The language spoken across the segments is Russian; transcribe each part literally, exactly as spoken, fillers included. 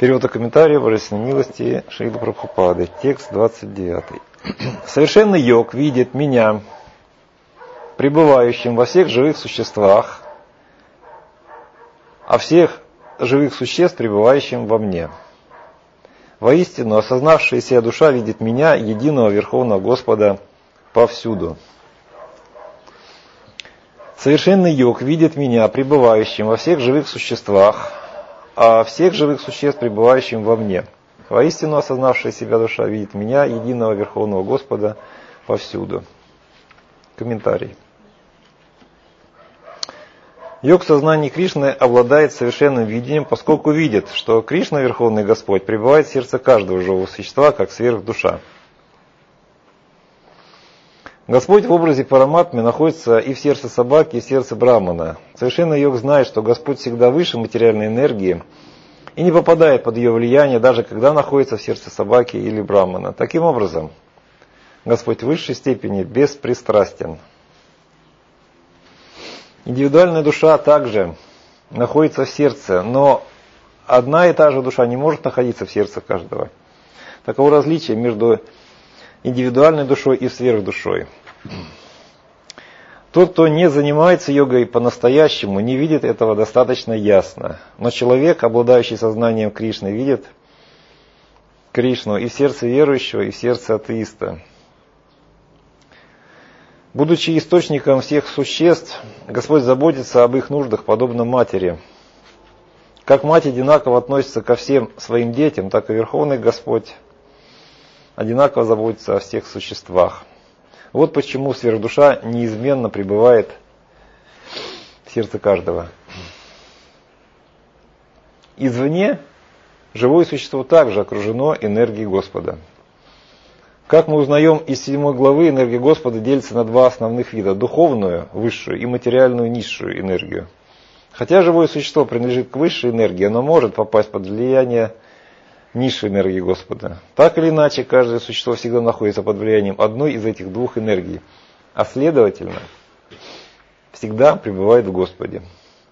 Перевод и комментарий Божественной милости Шрилы Прабхупады. Текст двадцать девятый. Совершенный йог видит меня, пребывающим во всех живых существах, а всех живых существ, пребывающим во мне. Воистину, осознавшая себя душа видит меня, единого Верховного Господа, повсюду. Совершенный йог видит меня, пребывающим во всех живых существах, а всех живых существ, пребывающим во мне. Воистину, осознавшая себя душа видит меня, единого Верховного Господа, повсюду. Комментарий. Йог сознания Кришны обладает совершенным видением, поскольку видит, что Кришна, Верховный Господь, пребывает в сердце каждого живого существа, как сверхдуша. Господь в образе Параматмы находится и в сердце собаки, и в сердце Брахмана. Совершенный йог знает, что Господь всегда выше материальной энергии и не попадает под ее влияние, даже когда находится в сердце собаки или Брахмана. Таким образом, Господь в высшей степени беспристрастен. Индивидуальная душа также находится в сердце, но одна и та же душа не может находиться в сердце каждого. Таково различие между индивидуальной душой и сверхдушой. Тот, кто не занимается йогой по-настоящему, не видит этого достаточно ясно. Но человек, обладающий сознанием Кришны, видит Кришну и в сердце верующего, и в сердце атеиста. Будучи источником всех существ, Господь заботится об их нуждах, подобно матери. Как мать одинаково относится ко всем своим детям, так и Верховный Господь одинаково заботится о всех существах. Вот почему сверхдуша неизменно пребывает в сердце каждого. Извне живое существо также окружено энергией Господа. Как мы узнаем из седьмой главы, энергия Господа делится на два основных вида: духовную, высшую, и материальную, низшую энергию. Хотя живое существо принадлежит к высшей энергии, оно может попасть под влияние низшей энергии Господа. Так или иначе, каждое существо всегда находится под влиянием одной из этих двух энергий, а следовательно, всегда пребывает в Господе.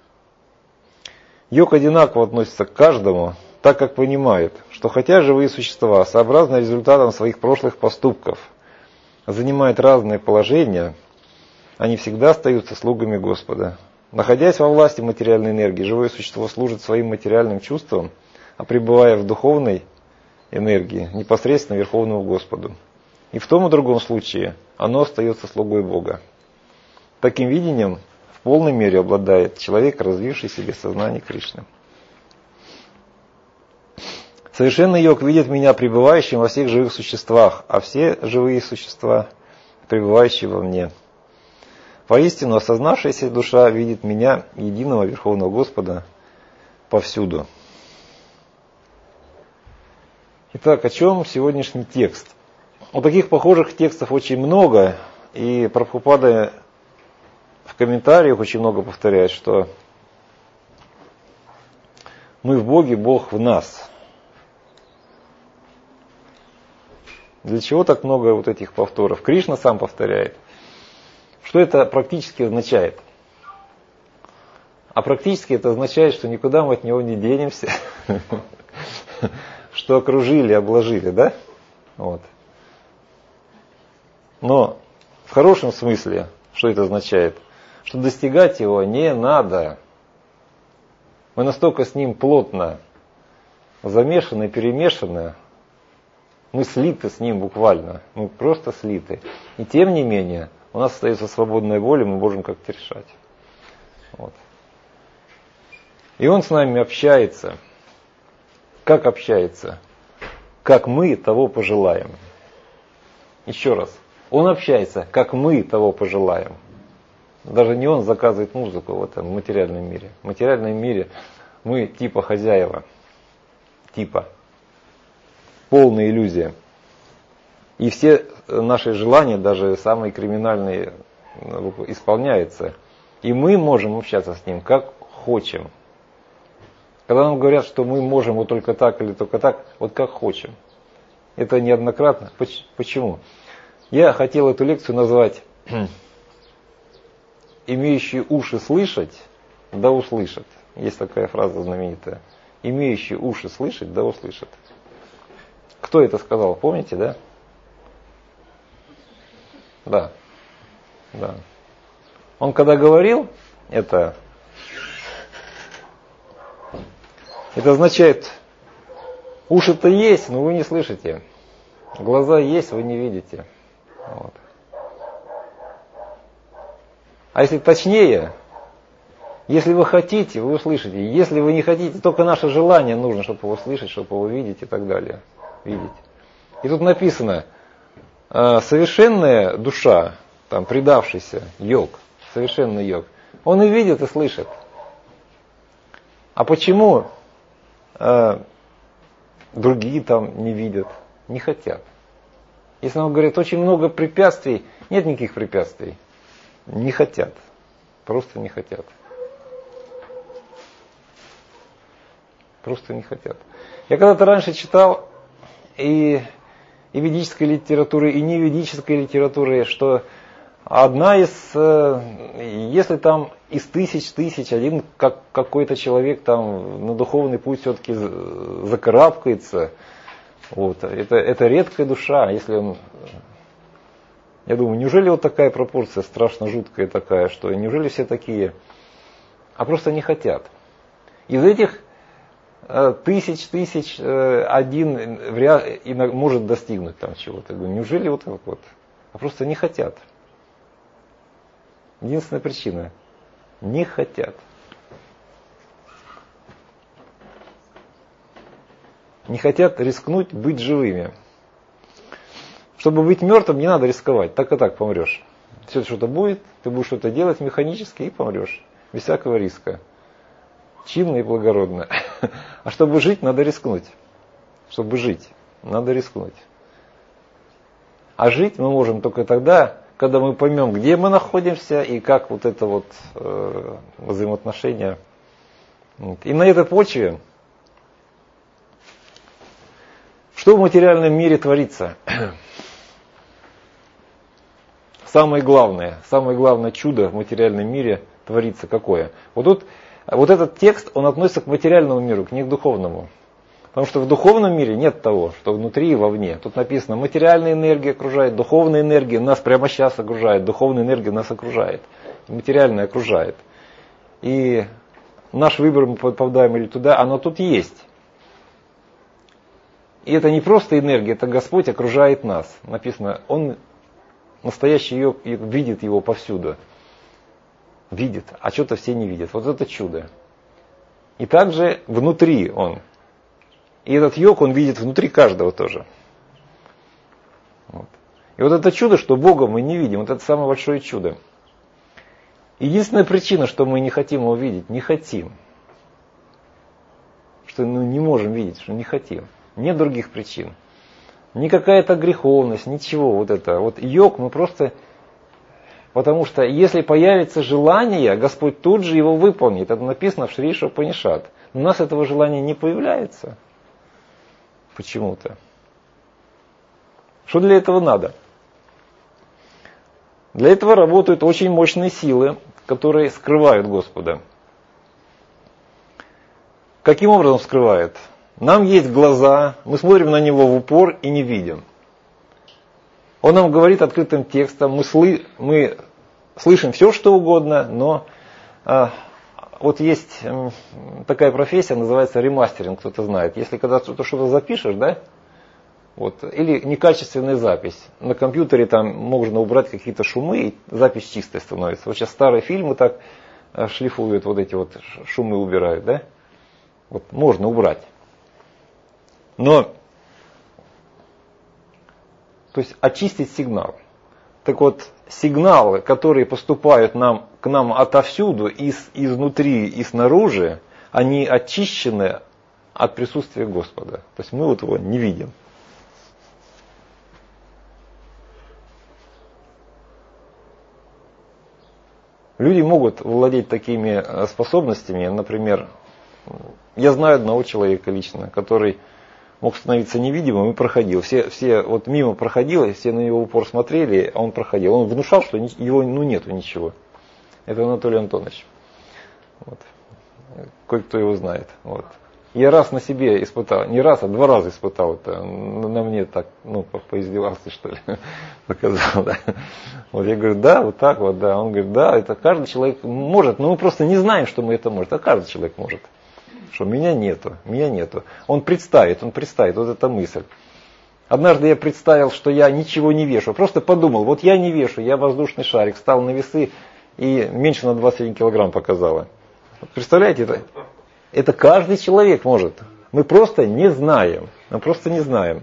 Йог одинаково относится к каждому, так как понимает, что хотя живые существа, сообразно результатам своих прошлых поступков, занимают разные положения, они всегда остаются слугами Господа. Находясь во власти материальной энергии, живое существо служит своим материальным чувствам, а пребывая в духовной энергии, непосредственно Верховному Господу. И в том и другом случае оно остается слугой Бога. Таким видением в полной мере обладает человек, развивший в себе сознание Кришны. Совершенный йог видит меня пребывающим во всех живых существах, а все живые существа, пребывающие во мне. Воистину, осознавшаяся душа видит меня, единого Верховного Господа, повсюду. Итак, о чем сегодняшний текст? У таких похожих текстов очень много, и Прабхупада в комментариях очень много повторяет, что мы в Боге, Бог в нас. Для чего так много вот этих повторов? Кришна сам повторяет. Что это практически означает? А практически это означает, что никуда мы от него не денемся, что окружили, обложили, да? Вот. Но в хорошем смысле, что это означает? Что достигать его не надо. Мы настолько с ним плотно замешаны, перемешаны, мы слиты с ним буквально, мы просто слиты. И тем не менее, у нас остается свободная воля, мы можем как-то решать. Вот. И он с нами общается. Как общается? Как мы того пожелаем. Еще раз. Он общается, как мы того пожелаем. Даже не он заказывает музыку в этом материальном мире. В материальном мире мы типа хозяева. Типа. Полная иллюзия. И все наши желания, даже самые криминальные, исполняются. И мы можем общаться с ним как хотим. Когда нам говорят, что мы можем вот только так или только так, вот как хотим. Это неоднократно. Почему? Я хотел эту лекцию назвать «Имеющие уши слышать, да услышат». Есть такая фраза знаменитая. имеющий уши слышать, да услышит. Кто это сказал, помните, да? Да. Да. Он когда говорил, это, это означает, уши-то есть, но вы не слышите. Глаза есть, вы не видите. Вот. А если точнее, если вы хотите, вы услышите. Если вы не хотите, только наше желание нужно, чтобы его слышать, чтобы его видеть и так далее. Видеть. И тут написано, совершенная душа, там, предавшийся йог, совершенный йог, он и видит, и слышит. А почему э, другие там не видят, не хотят? Если он говорит, очень много препятствий, нет никаких препятствий. Не хотят. Просто не хотят. Просто не хотят. Я когда-то раньше читал и, и ведической литературы, и неведической литературы, что одна из, если там из тысяч тысяч один как, какой-то человек там на духовный путь все-таки закарабкается, вот, это, это редкая душа, если он, я думаю, неужели вот такая пропорция страшно жуткая такая, что неужели все такие, а просто не хотят. Из этих тысяч, тысяч, один вряд, может достигнуть там чего-то. Я говорю, неужели вот так вот? А просто не хотят. Единственная причина. Не хотят. Не хотят рискнуть быть живыми. Чтобы быть мертвым, не надо рисковать. Так и так помрешь. Все что-то будет, ты будешь что-то делать механически и помрешь. Без всякого риска. Чинно и благородно. А чтобы жить, надо рискнуть. Чтобы жить, надо рискнуть. А жить мы можем только тогда, когда мы поймем, где мы находимся и как вот это вот э, взаимоотношения. И на этой почве, что в материальном мире творится? Самое главное, самое главное чудо в материальном мире творится какое? Вот тут, вот этот текст, он относится к материальному миру, не к духовному. Потому что в духовном мире нет того, что внутри и вовне. Тут написано, материальная энергия окружает, духовная энергия нас прямо сейчас окружает, духовная энергия нас окружает, материальная окружает. И наш выбор, мы попадаем или туда, оно тут есть. И это не просто энергия, это Господь окружает нас. Написано, Он, настоящий йог, видит его повсюду. Видит, а что-то все не видят. Вот это чудо. И также внутри Он. И этот йог, он видит внутри каждого тоже. Вот. И вот это чудо, что Бога мы не видим, вот это самое большое чудо. Единственная причина, что мы не хотим его видеть, не хотим. Что ну, не можем видеть, что не хотим. Нет других причин. Не какая-то греховность, ничего вот это. Вот йог мы просто... Потому что если появится желание, Господь тут же его выполнит. Это написано в Шри Ишупанишад. Но у нас этого желания не появляется. Почему-то. Что для этого надо? Для этого работают очень мощные силы, которые скрывают Господа. Каким образом скрывает? Нам есть глаза, мы смотрим на Него в упор и не видим. Он нам говорит открытым текстом, мы, сли, мы слышим все, что угодно, но а, вот есть м, такая профессия, называется ремастеринг, кто-то знает. Если когда ты что-то запишешь, да, вот, или некачественная запись, на компьютере там можно убрать какие-то шумы, и запись чистая становится. Вот сейчас старые фильмы так а, шлифуют, вот эти вот шумы убирают, да. Вот, можно убрать. Но, то есть очистить сигнал. Так вот, сигналы, которые поступают нам, к нам отовсюду, из, изнутри и снаружи, они очищены от присутствия Господа. То есть мы вот его не видим. Люди могут владеть такими способностями, например, я знаю одного человека лично, который мог становиться невидимым и проходил. Все, все вот мимо проходило, все на него в упор смотрели, а он проходил. Он внушал, что его ну, нету ничего. Это Анатолий Антонович. Вот. Кое-кто его знает. Вот. Я раз на себе испытал, не раз, а два раза испытал это. На мне так, ну, поиздевался, что ли, показал, да. Вот я говорю, да, вот так вот, да. Он говорит, да, это каждый человек может, но мы просто не знаем, что мы это можем, а каждый человек может. Что меня нету, меня нету. Он представит, он представит, вот эта мысль. Однажды я представил, что я ничего не вешу, просто подумал, вот я не вешу, я воздушный шарик, встал на весы и меньше на двадцать один килограмм показало. Представляете, это, это каждый человек может. Мы просто не знаем, мы просто не знаем.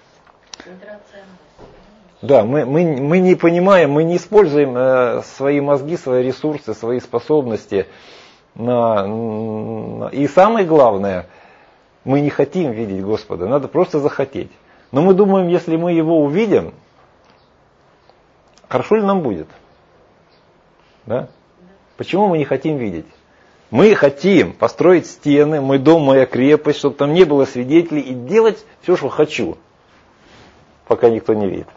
Да, мы, мы, мы не понимаем, мы не используем э, свои мозги, свои ресурсы, свои способности. На, на, и самое главное, мы не хотим видеть Господа, надо просто захотеть. Но мы думаем, если мы Его увидим, хорошо ли нам будет? Да? Почему мы не хотим видеть? Мы хотим построить стены, мой дом, моя крепость, чтобы там не было свидетелей, и делать все, что хочу, пока никто не видит.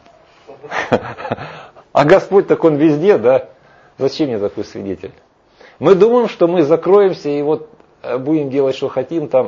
А Господь так Он везде, да? Зачем мне такой свидетель? Мы думаем, что мы закроемся и вот будем делать, что хотим там.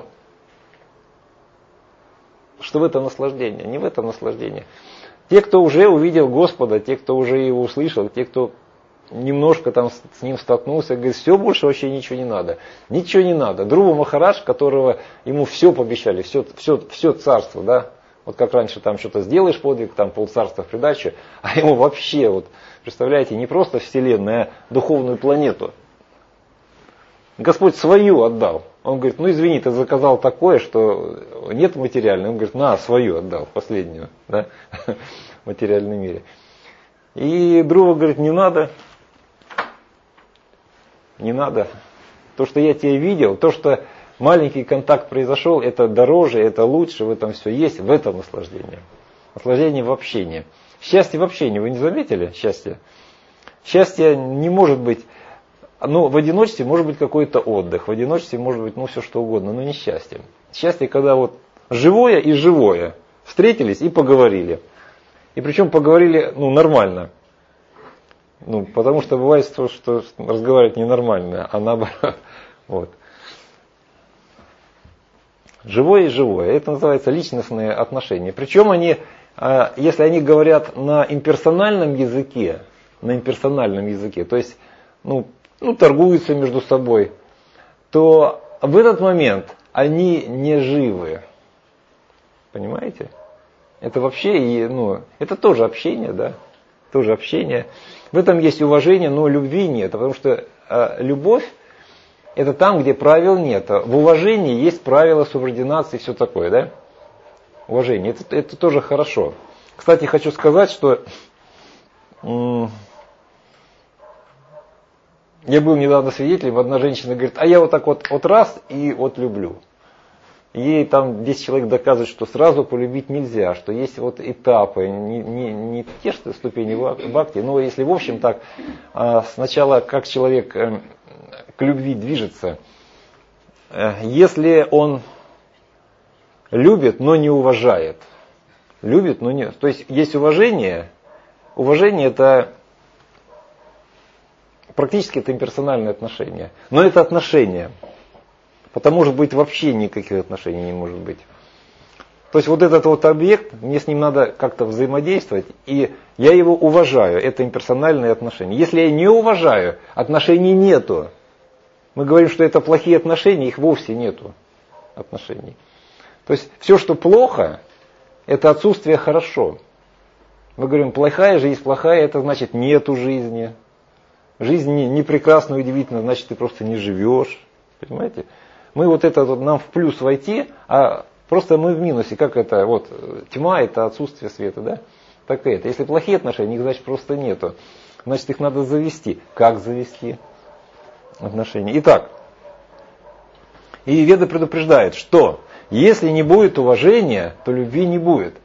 Что в этом наслаждение? Не в этом наслаждение. Те, кто уже увидел Господа, те, кто уже Его услышал, те, кто немножко там с Ним столкнулся, говорит, все, больше вообще ничего не надо. Ничего не надо. Друва Махарадж, которого ему все пообещали, все, все, все царство, да. Вот как раньше там что-то сделаешь подвиг, там полцарства в придачу, а ему вообще, вот, представляете, не просто вселенную, а духовную планету. Господь свою отдал. Он говорит, ну извини, ты заказал такое, что нет материального. Он говорит, на, свою отдал, последнюю, да, в материальном мире. И Друва говорит, не надо, не надо. То, что я тебя видел, то, что маленький контакт произошел, это дороже, это лучше, в этом все есть, в этом наслаждение. Наслаждение в общении. Счастье в общении, вы не заметили счастье? Счастье не может быть... Ну, в одиночестве может быть какой-то отдых, в одиночестве может быть, ну, все что угодно, но не счастье. Счастье, когда вот живое и живое встретились и поговорили. И причем поговорили, ну, нормально. Ну, потому что бывает, что, что разговаривать ненормально, а наоборот. Вот. Живое и живое. Это называется личностные отношения. Причем они, если они говорят на имперсональном языке, на имперсональном языке, то есть, ну, ну, торгуются между собой, то в этот момент они не живы. Понимаете? Это вообще, ну, это тоже общение, да? Тоже общение. В этом есть уважение, но любви нет. Потому что э, любовь это там, где правил нет. В уважении есть правила субординации и все такое, да? Уважение. Это, это тоже хорошо. Кстати, хочу сказать, что м- я был недавно свидетелем, одна женщина говорит, а я вот так вот, вот раз и вот люблю. Ей там десять человек доказывают, что сразу полюбить нельзя, что есть вот этапы, не, не, не те что ступени бхакти, но если в общем так, сначала как человек к любви движется, если он любит, но не уважает, любит, но не... То есть есть уважение, уважение это... Практически это имперсональные отношения. Но это отношения. Потому может быть вообще никаких отношений не может быть. То есть вот этот вот объект, мне с ним надо как-то взаимодействовать, и я его уважаю. Это имперсональные отношения. Если я не уважаю, отношений нету. Мы говорим, что это плохие отношения, их вовсе нету отношений. То есть все, что плохо, это отсутствие хорошо. Мы говорим, плохая жизнь, плохая, это значит нету жизни. Жизнь не, не прекрасна и удивительна, значит ты просто не живешь. Понимаете? Мы вот это вот, нам в плюс войти, а просто мы в минусе. Как это? Вот тьма это отсутствие света, да? Так и это. Если плохие отношения, их значит просто нету. Значит их надо завести. Как завести отношения? Итак, и Веда предупреждает, что если не будет уважения, то любви не будет.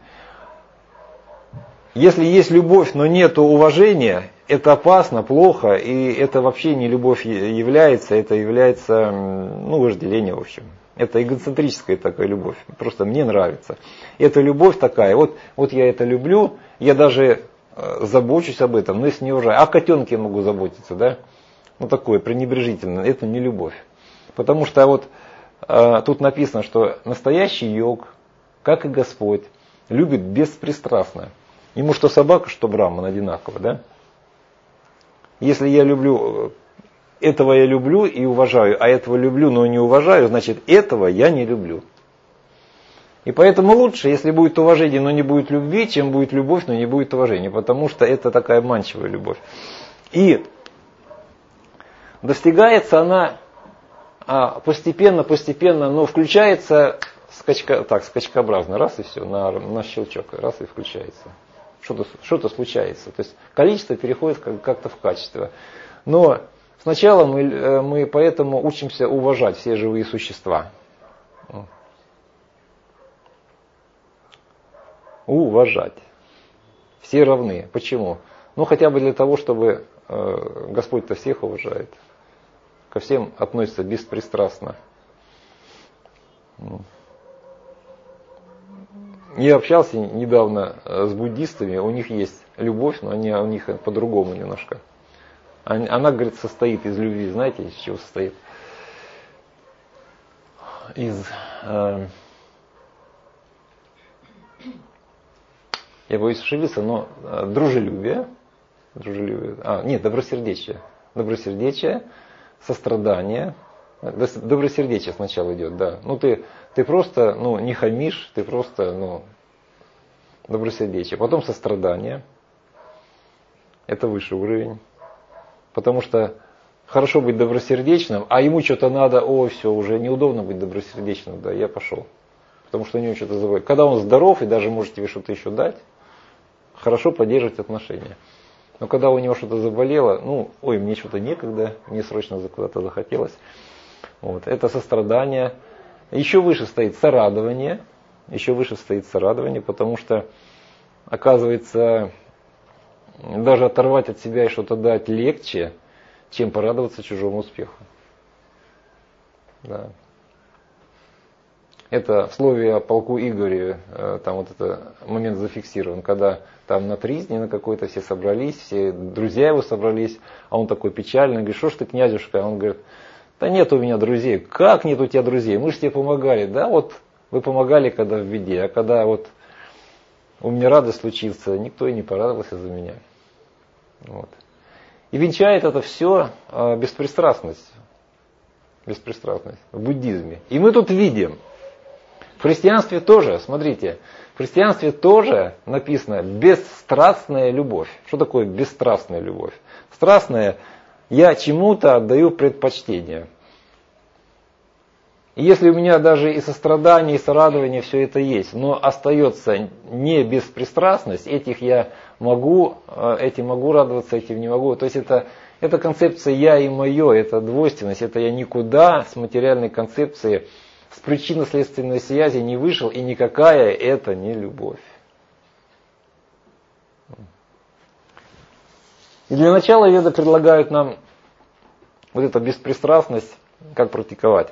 Если есть любовь, но нет уважения, это опасно, плохо, и это вообще не любовь является, это является, ну, вожделение, в общем. Это эгоцентрическая такая любовь, просто мне нравится. Это любовь такая, вот, вот я это люблю, я даже забочусь об этом, но если не уважаю. А о котенке я могу заботиться, да? Ну, такое пренебрежительное, это не любовь. Потому что вот тут написано, что настоящий йог, как и Господь, любит беспристрастно. Ему что собака, что браман одинаково, да? Если я люблю, этого я люблю и уважаю, а этого люблю, но не уважаю, значит этого я не люблю. И поэтому лучше, если будет уважение, но не будет любви, чем будет любовь, но не будет уважения, потому что это такая обманчивая любовь. И достигается она постепенно, постепенно, но включается скачка, так, скачкообразно, раз и все, на, на щелчок, раз и включается. Что-то, что-то случается. То есть количество переходит как-то в качество. Но сначала мы, мы поэтому учимся уважать все живые существа. Уважать. Все равны. Почему? Ну хотя бы для того, чтобы э, Господь-то всех уважает. Ко всем относится беспристрастно. Я общался недавно с буддистами, у них есть любовь, но они, у них по-другому немножко. Она, говорит, состоит из любви. Знаете, из чего состоит? Из... Э, я боюсь ошибиться, но э, дружелюбие. Дружелюбие. А, нет, добросердечие. Добросердечие, сострадание. Добросердечие сначала идет, да. Ну ты, ты просто ну, не хамишь, ты просто ну, добросердечие. Потом сострадание. Это высший уровень. Потому что хорошо быть добросердечным, а ему что-то надо, о, все, уже неудобно быть добросердечным, да, я пошел. Потому что у него что-то забывает. Когда он здоров и даже может тебе что-то еще дать, хорошо поддерживать отношения. Но когда у него что-то заболело, ну, ой, мне что-то некогда, мне срочно куда-то захотелось. Вот, это сострадание. Еще выше стоит сорадование. Еще выше стоит сорадование, потому что, оказывается, даже оторвать от себя и что-то дать легче, чем порадоваться чужому успеху. Да. Это в слове о полку Игоре, там вот этот момент зафиксирован, когда там на тризне на какой-то все собрались, все друзья его собрались, а он такой печальный, говорит, что ж ты, князюшка? Он говорит, да нет у меня друзей. Как нет у тебя друзей? Мы же тебе помогали. Да, вот вы помогали, когда в беде, а когда вот у меня радость случится, никто и не порадовался за меня. Вот. И венчает это все э, беспристрастность. Беспристрастность в буддизме. И мы тут видим, в христианстве тоже, смотрите, в христианстве тоже написано бесстрастная любовь. Что такое бесстрастная любовь? Страстная, я чему-то отдаю предпочтение. И если у меня даже и сострадание, и сорадование, все это есть, но остается не беспристрастность, этих я могу, этим могу радоваться, этим не могу. То есть это, это концепция я и мое, это двойственность, это я никуда с материальной концепции, с причинно-следственной связи не вышел, и никакая это не любовь. И для начала веды предлагают нам вот эту беспристрастность, как практиковать.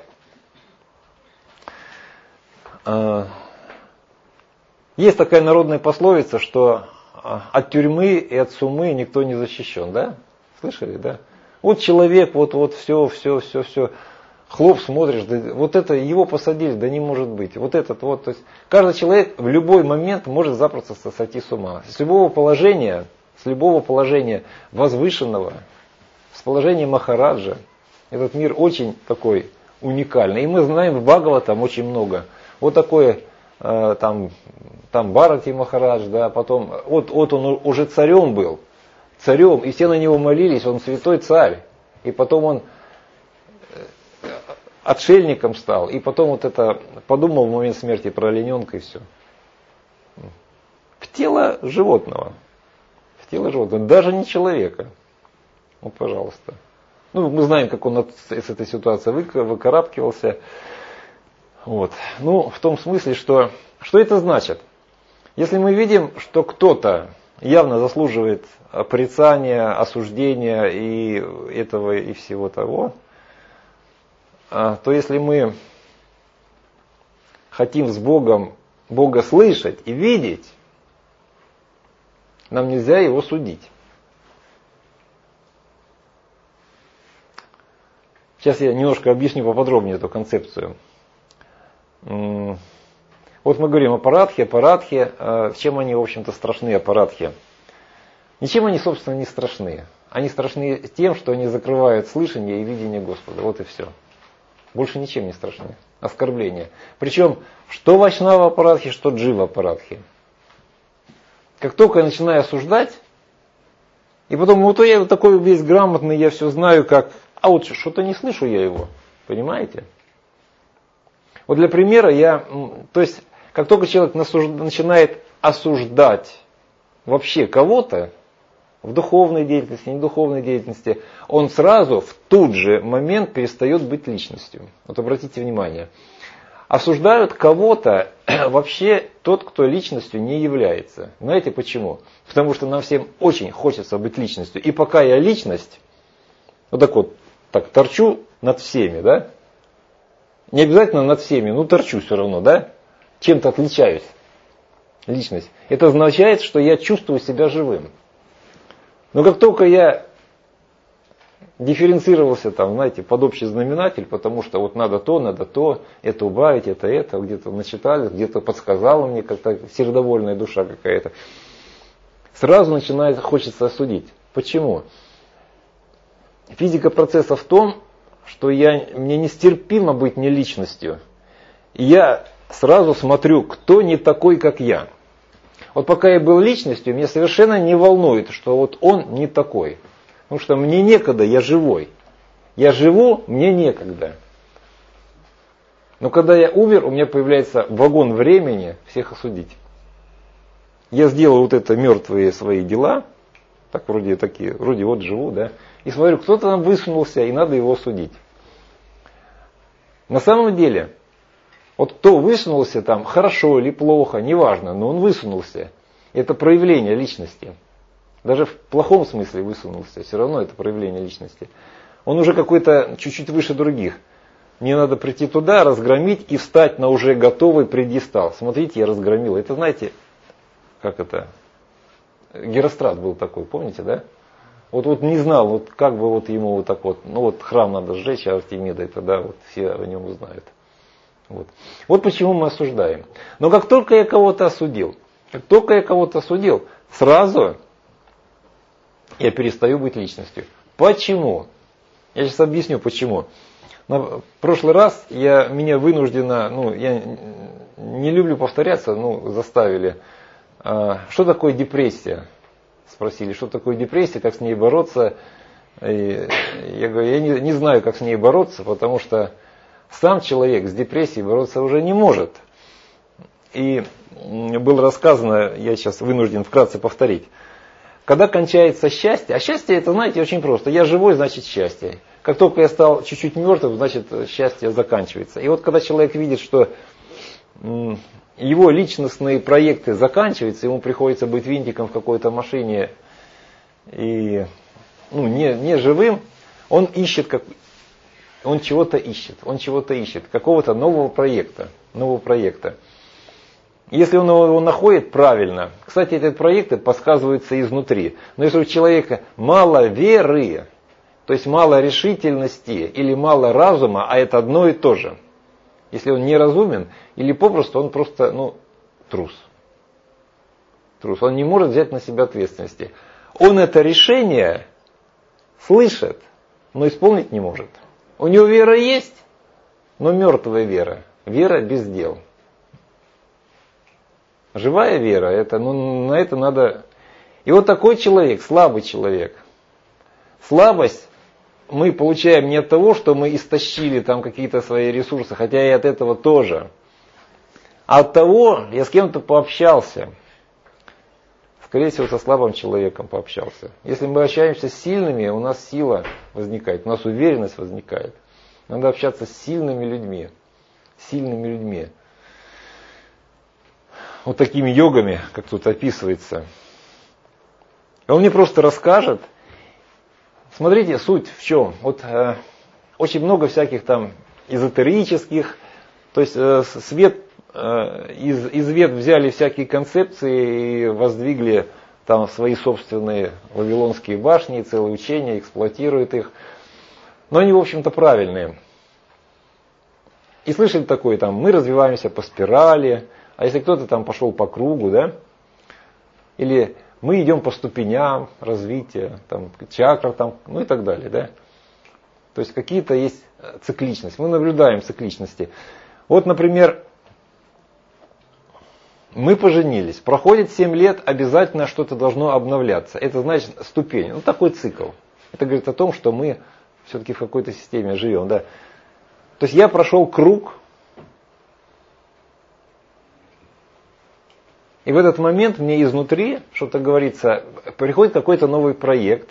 Есть такая народная пословица, что от тюрьмы и от сумы никто не защищен, да? Слышали, да? Вот человек, вот, вот все, все, все, все. Хлоп, смотришь, да, вот это его посадили, да не может быть. Вот этот вот. То есть каждый человек в любой момент может запросто сойти с ума. С любого положения, с любого положения возвышенного, с положения Махараджа, этот мир очень такой уникальный. И мы знаем в Бхагаватам очень много. Вот такое, э, там, там Бхарати Махарадж, да, потом, вот, вот он уже царем был, царем, и все на него молились, он святой царь. И потом он отшельником стал, и потом вот это, подумал в момент смерти про олененка и все. В тело животного. В тело животного, даже не человека. Вот, пожалуйста. Ну, мы знаем, как он с этой ситуации выкарабкивался. Вот. Ну, в том смысле, что, что это значит? Если мы видим, что кто-то явно заслуживает порицания, осуждения и этого и всего того, то если мы хотим с Богом Бога слышать и видеть, нам нельзя его судить. Сейчас я немножко объясню поподробнее эту концепцию. Вот мы говорим о парадхе, парадхе, чем они, в общем-то, страшны, апарадхи? Ничем они, собственно, не страшны. Они страшны тем, что они закрывают слышание и видение Господа. Вот и все. Больше ничем не страшны. Оскорбления. Причем, что вайшнава апарадхи, что джива апарадхи. Как только я начинаю осуждать, и потом, вот я такой весь грамотный, я все знаю, как, а вот что-то не слышу я его. Понимаете? Вот для примера я, то есть, как только человек начинает осуждать вообще кого-то, в духовной деятельности, недуховной деятельности, он сразу в тот же момент перестает быть личностью. Вот обратите внимание. Осуждают кого-то вообще тот, кто личностью не является. Знаете почему? Потому что нам всем очень хочется быть личностью. И пока я личность, вот так вот, так торчу над всеми, да? Не обязательно над всеми, но торчу все равно, да? Чем-то отличаюсь. Личность. Это означает, что я чувствую себя живым. Но как только я дифференцировался там, знаете, под общий знаменатель, потому что вот надо то, надо то, это убавить, это это, где-то начитали, где-то подсказала мне как-то сердовольная душа какая-то. Сразу начинает, хочется осудить. Почему? Физика процесса в том, что я, мне нестерпимо быть не личностью. И я сразу смотрю, кто не такой, как я. Вот пока я был личностью, меня совершенно не волнует, что вот он не такой. Потому что мне некогда, я живой. Я живу, мне некогда. Но когда я умер, у меня появляется вагон времени всех осудить. Я сделал вот это мертвые свои дела, так вроде такие, вроде вот живу, да, и смотрю, кто-то там высунулся, и надо его осудить. На самом деле, вот кто высунулся там, хорошо или плохо, неважно, но он высунулся. Это проявление личности. Даже в плохом смысле высунулся, все равно это проявление личности. Он уже какой-то чуть-чуть выше других. Мне надо прийти туда, разгромить и встать на уже готовый пьедестал. Смотрите, я разгромил. Это знаете, как это? Герострат был такой, помните, да? Вот, вот не знал, вот как бы вот ему вот так вот, ну вот храм надо сжечь Артемида, и тогда вот все о нем узнают. Вот. Вот почему мы осуждаем. Но как только я кого-то осудил, как только я кого-то осудил, сразу я перестаю быть личностью. Почему? Я сейчас объясню почему. В прошлый раз я, меня вынужденно, ну я не люблю повторяться, ну заставили. А, что такое депрессия? Спросили, что такое депрессия, как с ней бороться. И я говорю, я не, не знаю, как с ней бороться, потому что сам человек с депрессией бороться уже не может. И было рассказано, я сейчас вынужден вкратце повторить. Когда кончается счастье, а счастье это, знаете, очень просто. Я живой, значит счастье. Как только я стал чуть-чуть мертвым, значит счастье заканчивается. И вот когда человек видит, что его личностные проекты заканчиваются, ему приходится быть винтиком в какой-то машине и ну, не, не живым, он ищет, как, он чего-то ищет, он чего-то ищет, какого-то нового проекта, нового проекта. Если он его находит правильно, кстати, этот проект подсказывается изнутри, но если у человека мало веры, то есть мало решительности или мало разума, а это одно и то же. Если он неразумен, или попросту он просто, ну, трус. Трус. Он не может взять на себя ответственности. Он это решение слышит, но исполнить не может. У него вера есть, но мертвая вера. Вера без дел. Живая вера, это, ну, на это надо... И вот такой человек, слабый человек. Слабость мы получаем не от того, что мы истощили там какие-то свои ресурсы, хотя и от этого тоже. А от того, я с кем-то пообщался. Скорее всего, со слабым человеком пообщался. Если мы общаемся с сильными, у нас сила возникает, у нас уверенность возникает. Надо общаться с сильными людьми. Сильными людьми. Вот такими йогами, как тут описывается. И он мне просто расскажет. Смотрите, суть в чем. Вот э, очень много всяких там эзотерических, то есть э, свет, э, из, из вет взяли всякие концепции и воздвигли там свои собственные вавилонские башни, целые учения, эксплуатируют их. Но они, в общем-то, правильные. И слышали такое, там, мы развиваемся по спирали, а если кто-то там пошел по кругу, да, или мы идем по ступеням развития, там, чакр, там, ну и так далее, да. То есть какие-то есть цикличность. Мы наблюдаем цикличности. Вот, например, мы поженились. Проходит семь лет, обязательно что-то должно обновляться. Это значит ступень. Ну, такой цикл. Это говорит о том, что мы все-таки в какой-то системе живем. Да. То есть я прошел круг, и в этот момент мне изнутри, что-то говорится, приходит какой-то новый проект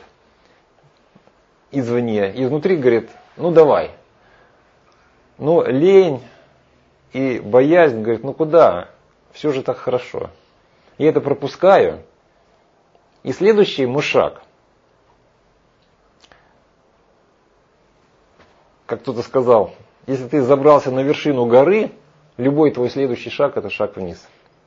извне. Изнутри говорит, ну давай. Ну лень и боязнь, говорит, ну куда? Все же так хорошо. Я это пропускаю. И следующий мой шаг. Как кто-то сказал, если ты забрался на вершину горы, любой твой следующий шаг это шаг вниз.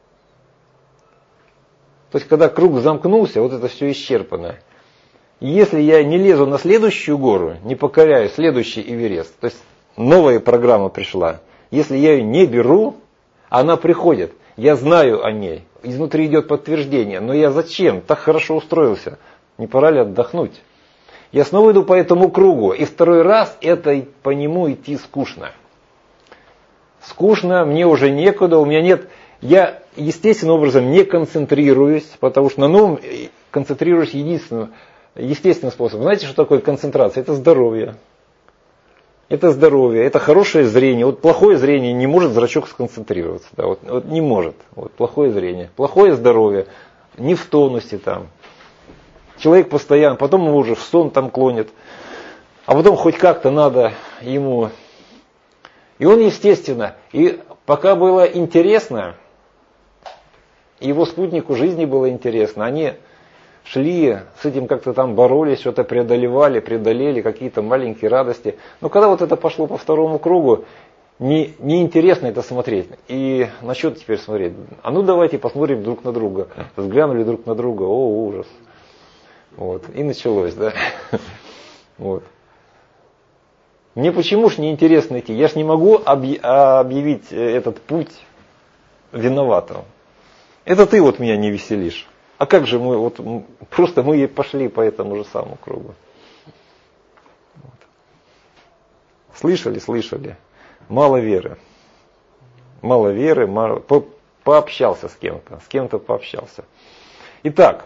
То есть, когда круг замкнулся, вот это все исчерпано. И если я не лезу на следующую гору, не покоряю следующий Эверест, то есть новая программа пришла, если я ее не беру, она приходит. Я знаю о ней, изнутри идет подтверждение, но я зачем? Так хорошо устроился, не пора ли отдохнуть? Я снова иду по этому кругу, и второй раз это по нему идти скучно. Скучно, мне уже некуда, у меня нет... Я естественным образом не концентрируюсь, потому что на новом концентрируюсь единственным, естественным способом. Знаете, что такое концентрация? Это здоровье. Это здоровье, это хорошее зрение. Вот плохое зрение не может зрачок сконцентрироваться. Да, вот, вот не может. Вот плохое зрение. Плохое здоровье, не в тонусе там. Человек постоянно, потом его уже в сон там клонит. А потом хоть как-то надо ему. И он, естественно, и пока было интересно, его спутнику жизни было интересно. Они шли, с этим как-то там боролись, что-то преодолевали, преодолели какие-то маленькие радости. Но когда вот это пошло по второму кругу, не, неинтересно это смотреть. И на что теперь смотреть? А ну давайте посмотрим друг на друга. Взглянули друг на друга, о, ужас. Вот. И началось, да. Вот. Мне почему ж неинтересно идти? Я ж не могу объявить этот путь виноватым. Это ты вот меня не веселишь. А как же мы, вот просто мы и пошли по этому же самому кругу. Вот. Слышали, слышали. Мало веры. Мало веры, мало... По, пообщался с кем-то, с кем-то пообщался. Итак,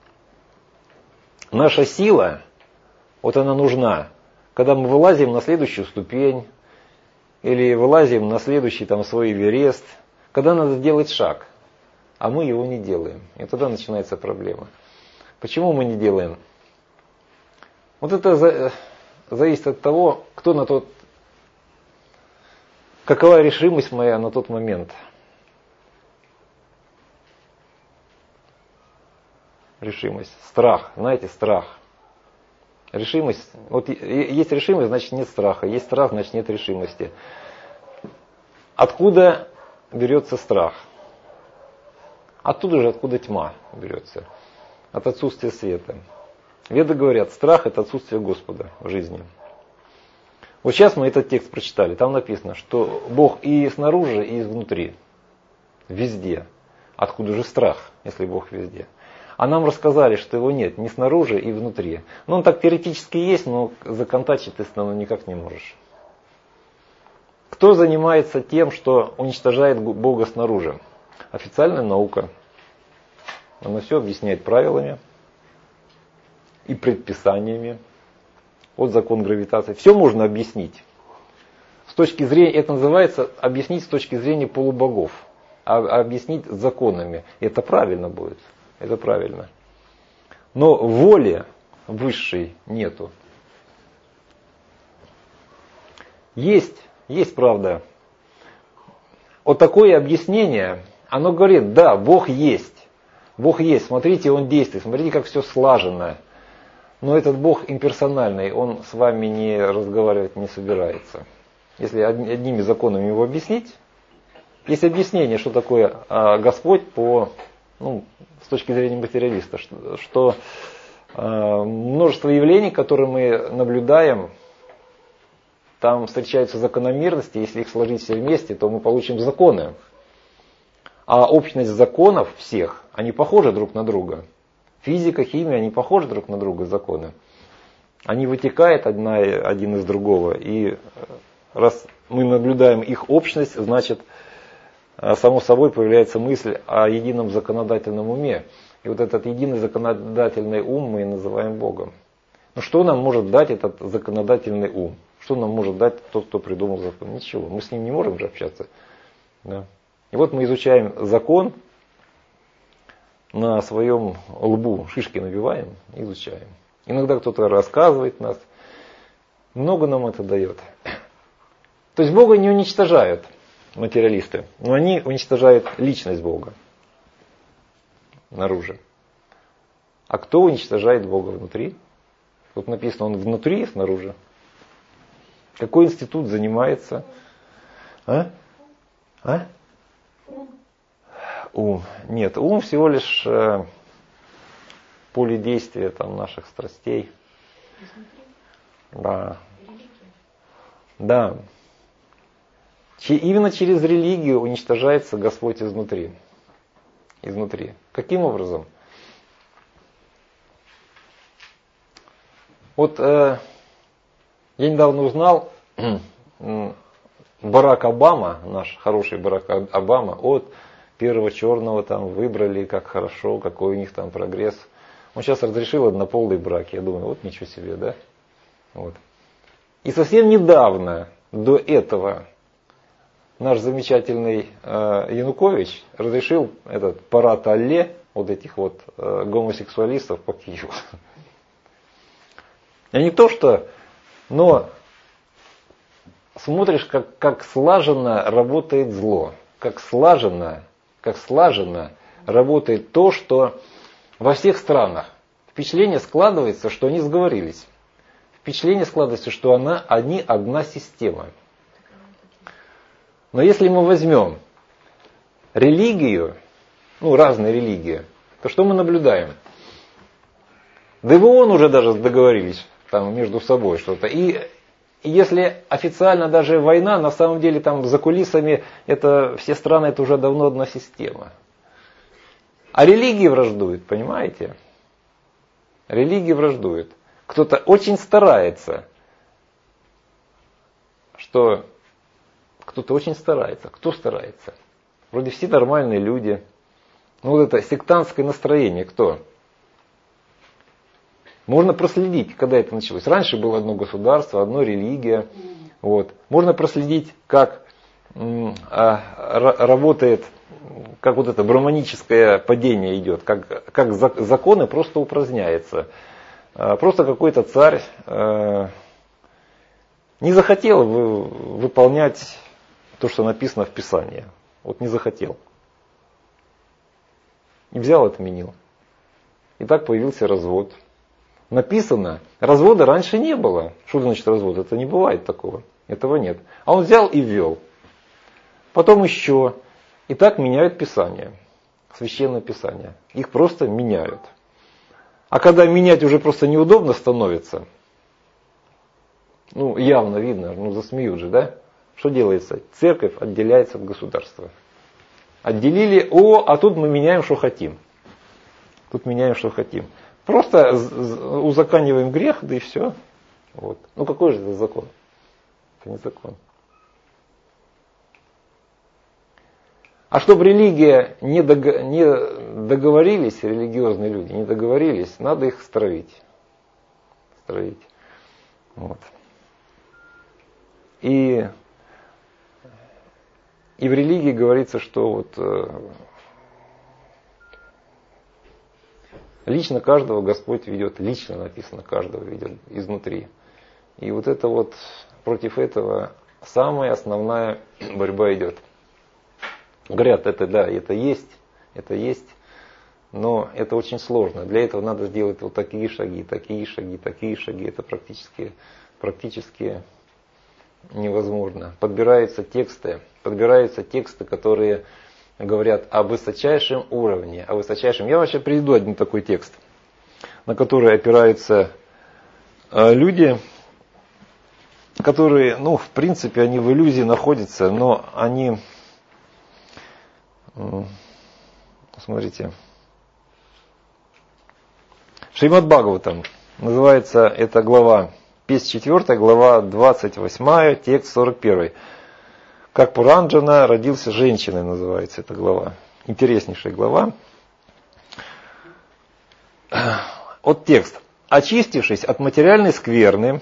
наша сила, вот она нужна, когда мы вылазим на следующую ступень, или вылазим на следующий там свой Эверест, когда надо сделать шаг. А мы его не делаем. И тогда начинается проблема. Почему мы не делаем? Вот это за, зависит от того, кто на тот, какова решимость моя на тот момент. Решимость. Страх. Знаете, страх. Решимость. Вот есть решимость, значит нет страха. Есть страх, значит нет решимости. Откуда берется страх? Оттуда же, откуда тьма берется. От отсутствия света. Веды говорят, страх это отсутствие Господа в жизни. Вот сейчас мы этот текст прочитали. Там написано, что Бог и снаружи, и изнутри. Везде. Откуда же страх, если Бог везде? А нам рассказали, что его нет ни снаружи и внутри. Ну, он так теоретически есть, но законтачить ты снова никак не можешь. Кто занимается тем, что уничтожает Бога снаружи? Официальная наука. Она все объясняет правилами и предписаниями. Вот закон гравитации. Все можно объяснить. С точки зрения, это называется объяснить с точки зрения полубогов. А объяснить законами. Это правильно будет. Это правильно. Но воли высшей нету. Есть, есть правда. Вот такое объяснение, оно говорит, да, Бог есть. Бог есть, смотрите, Он действует, смотрите, как все слажено. Но этот Бог имперсональный, Он с вами не разговаривать не собирается. Если одними законами его объяснить, есть объяснение, что такое Господь по, ну, с точки зрения материалиста, что, что множество явлений, которые мы наблюдаем, там встречаются закономерности, если их сложить все вместе, то мы получим законы. А общность законов всех, они похожи друг на друга. Физика, химия, они похожи друг на друга, законы. Они вытекают одна, один из другого. И раз мы наблюдаем их общность, значит, само собой появляется мысль о едином законодательном уме. И вот этот единый законодательный ум мы и называем Богом. Но что нам может дать этот законодательный ум? Что нам может дать тот, кто придумал закон? Ничего, мы с ним не можем же общаться. Да. И вот мы изучаем закон, на своем лбу шишки набиваем, изучаем. Иногда кто-то рассказывает нас. Много нам это дает. То есть Бога не уничтожают материалисты, но они уничтожают личность Бога наружу. А кто уничтожает Бога внутри? Тут написано, он внутри и снаружи. Какой институт занимается? А? А? Ум. Нет, ум всего лишь э, поле действия там, наших страстей. Да. Да. Че, именно через религию уничтожается Господь изнутри. Изнутри. Каким образом? Вот э, я недавно узнал, Барак Обама, наш хороший Барак Обама, от первого черного там выбрали, как хорошо, какой у них там прогресс. Он сейчас разрешил однополый брак. Я думаю, вот ничего себе, да? Вот. И совсем недавно, до этого, наш замечательный э, Янукович разрешил этот парад Алле, вот этих вот э, гомосексуалистов по Киеву. И не то что, но смотришь, как, как слаженно работает зло, как слаженно, как слаженно работает то, что во всех странах впечатление складывается, что они сговорились. Впечатление складывается, что она, они одна система. Но если мы возьмем религию, ну разные религии, то что мы наблюдаем? Да и в ООН уже даже договорились там между собой что-то. И И если официально даже война, на самом деле там за кулисами это, все страны это уже давно одна система. А религии враждуют, понимаете? Религии враждуют. Кто-то очень старается, что кто-то очень старается. Кто старается? Вроде все нормальные люди. Ну вот это сектантское настроение, кто? Можно проследить, когда это началось. Раньше было одно государство, одна религия. Вот. Можно проследить, как м, а, работает, как вот это брахманическое падение идет, как, как законы просто упраздняются. А, просто какой-то царь а, не захотел вы, выполнять то, что написано в Писании. Вот не захотел. И взял, отменил. И так появился развод. Написано, развода раньше не было. Что значит развод? Это не бывает такого. Этого нет. А он взял и ввел. Потом еще. И так меняют Писание. Священное Писание. Их просто меняют. А когда менять уже просто неудобно становится, ну явно видно, ну засмеют же, да? Что делается? Церковь отделяется от государства. Отделили, о, а тут мы меняем, что хотим. Тут меняем, что хотим. Просто узакониваем грех, да и все. Вот. Ну какой же это закон? Это не закон. А чтобы религия не, дог... не договорились, религиозные люди не договорились, надо их стравить. Стравить. Вот. И, и в религии говорится, что вот лично каждого Господь ведет, лично написано, каждого ведет изнутри. И вот это вот, против этого самая основная борьба идет. Говорят, это да, это есть, это есть, но это очень сложно. Для этого надо сделать вот такие шаги, такие шаги, такие шаги. Это практически, практически невозможно. Подбираются тексты, подбираются тексты, которые говорят о высочайшем уровне, о высочайшем. Я вообще приведу один такой текст, на который опираются люди, которые, ну, в принципе, они в иллюзии находятся, но они, смотрите, Шримад Бхагаватам, называется эта глава, пятьдесят четвёртая, глава двадцать восьмая, текст сорок первый. Как Пуранджана родился женщиной, называется эта глава. Интереснейшая глава. Вот текст. Очистившись от материальной скверны,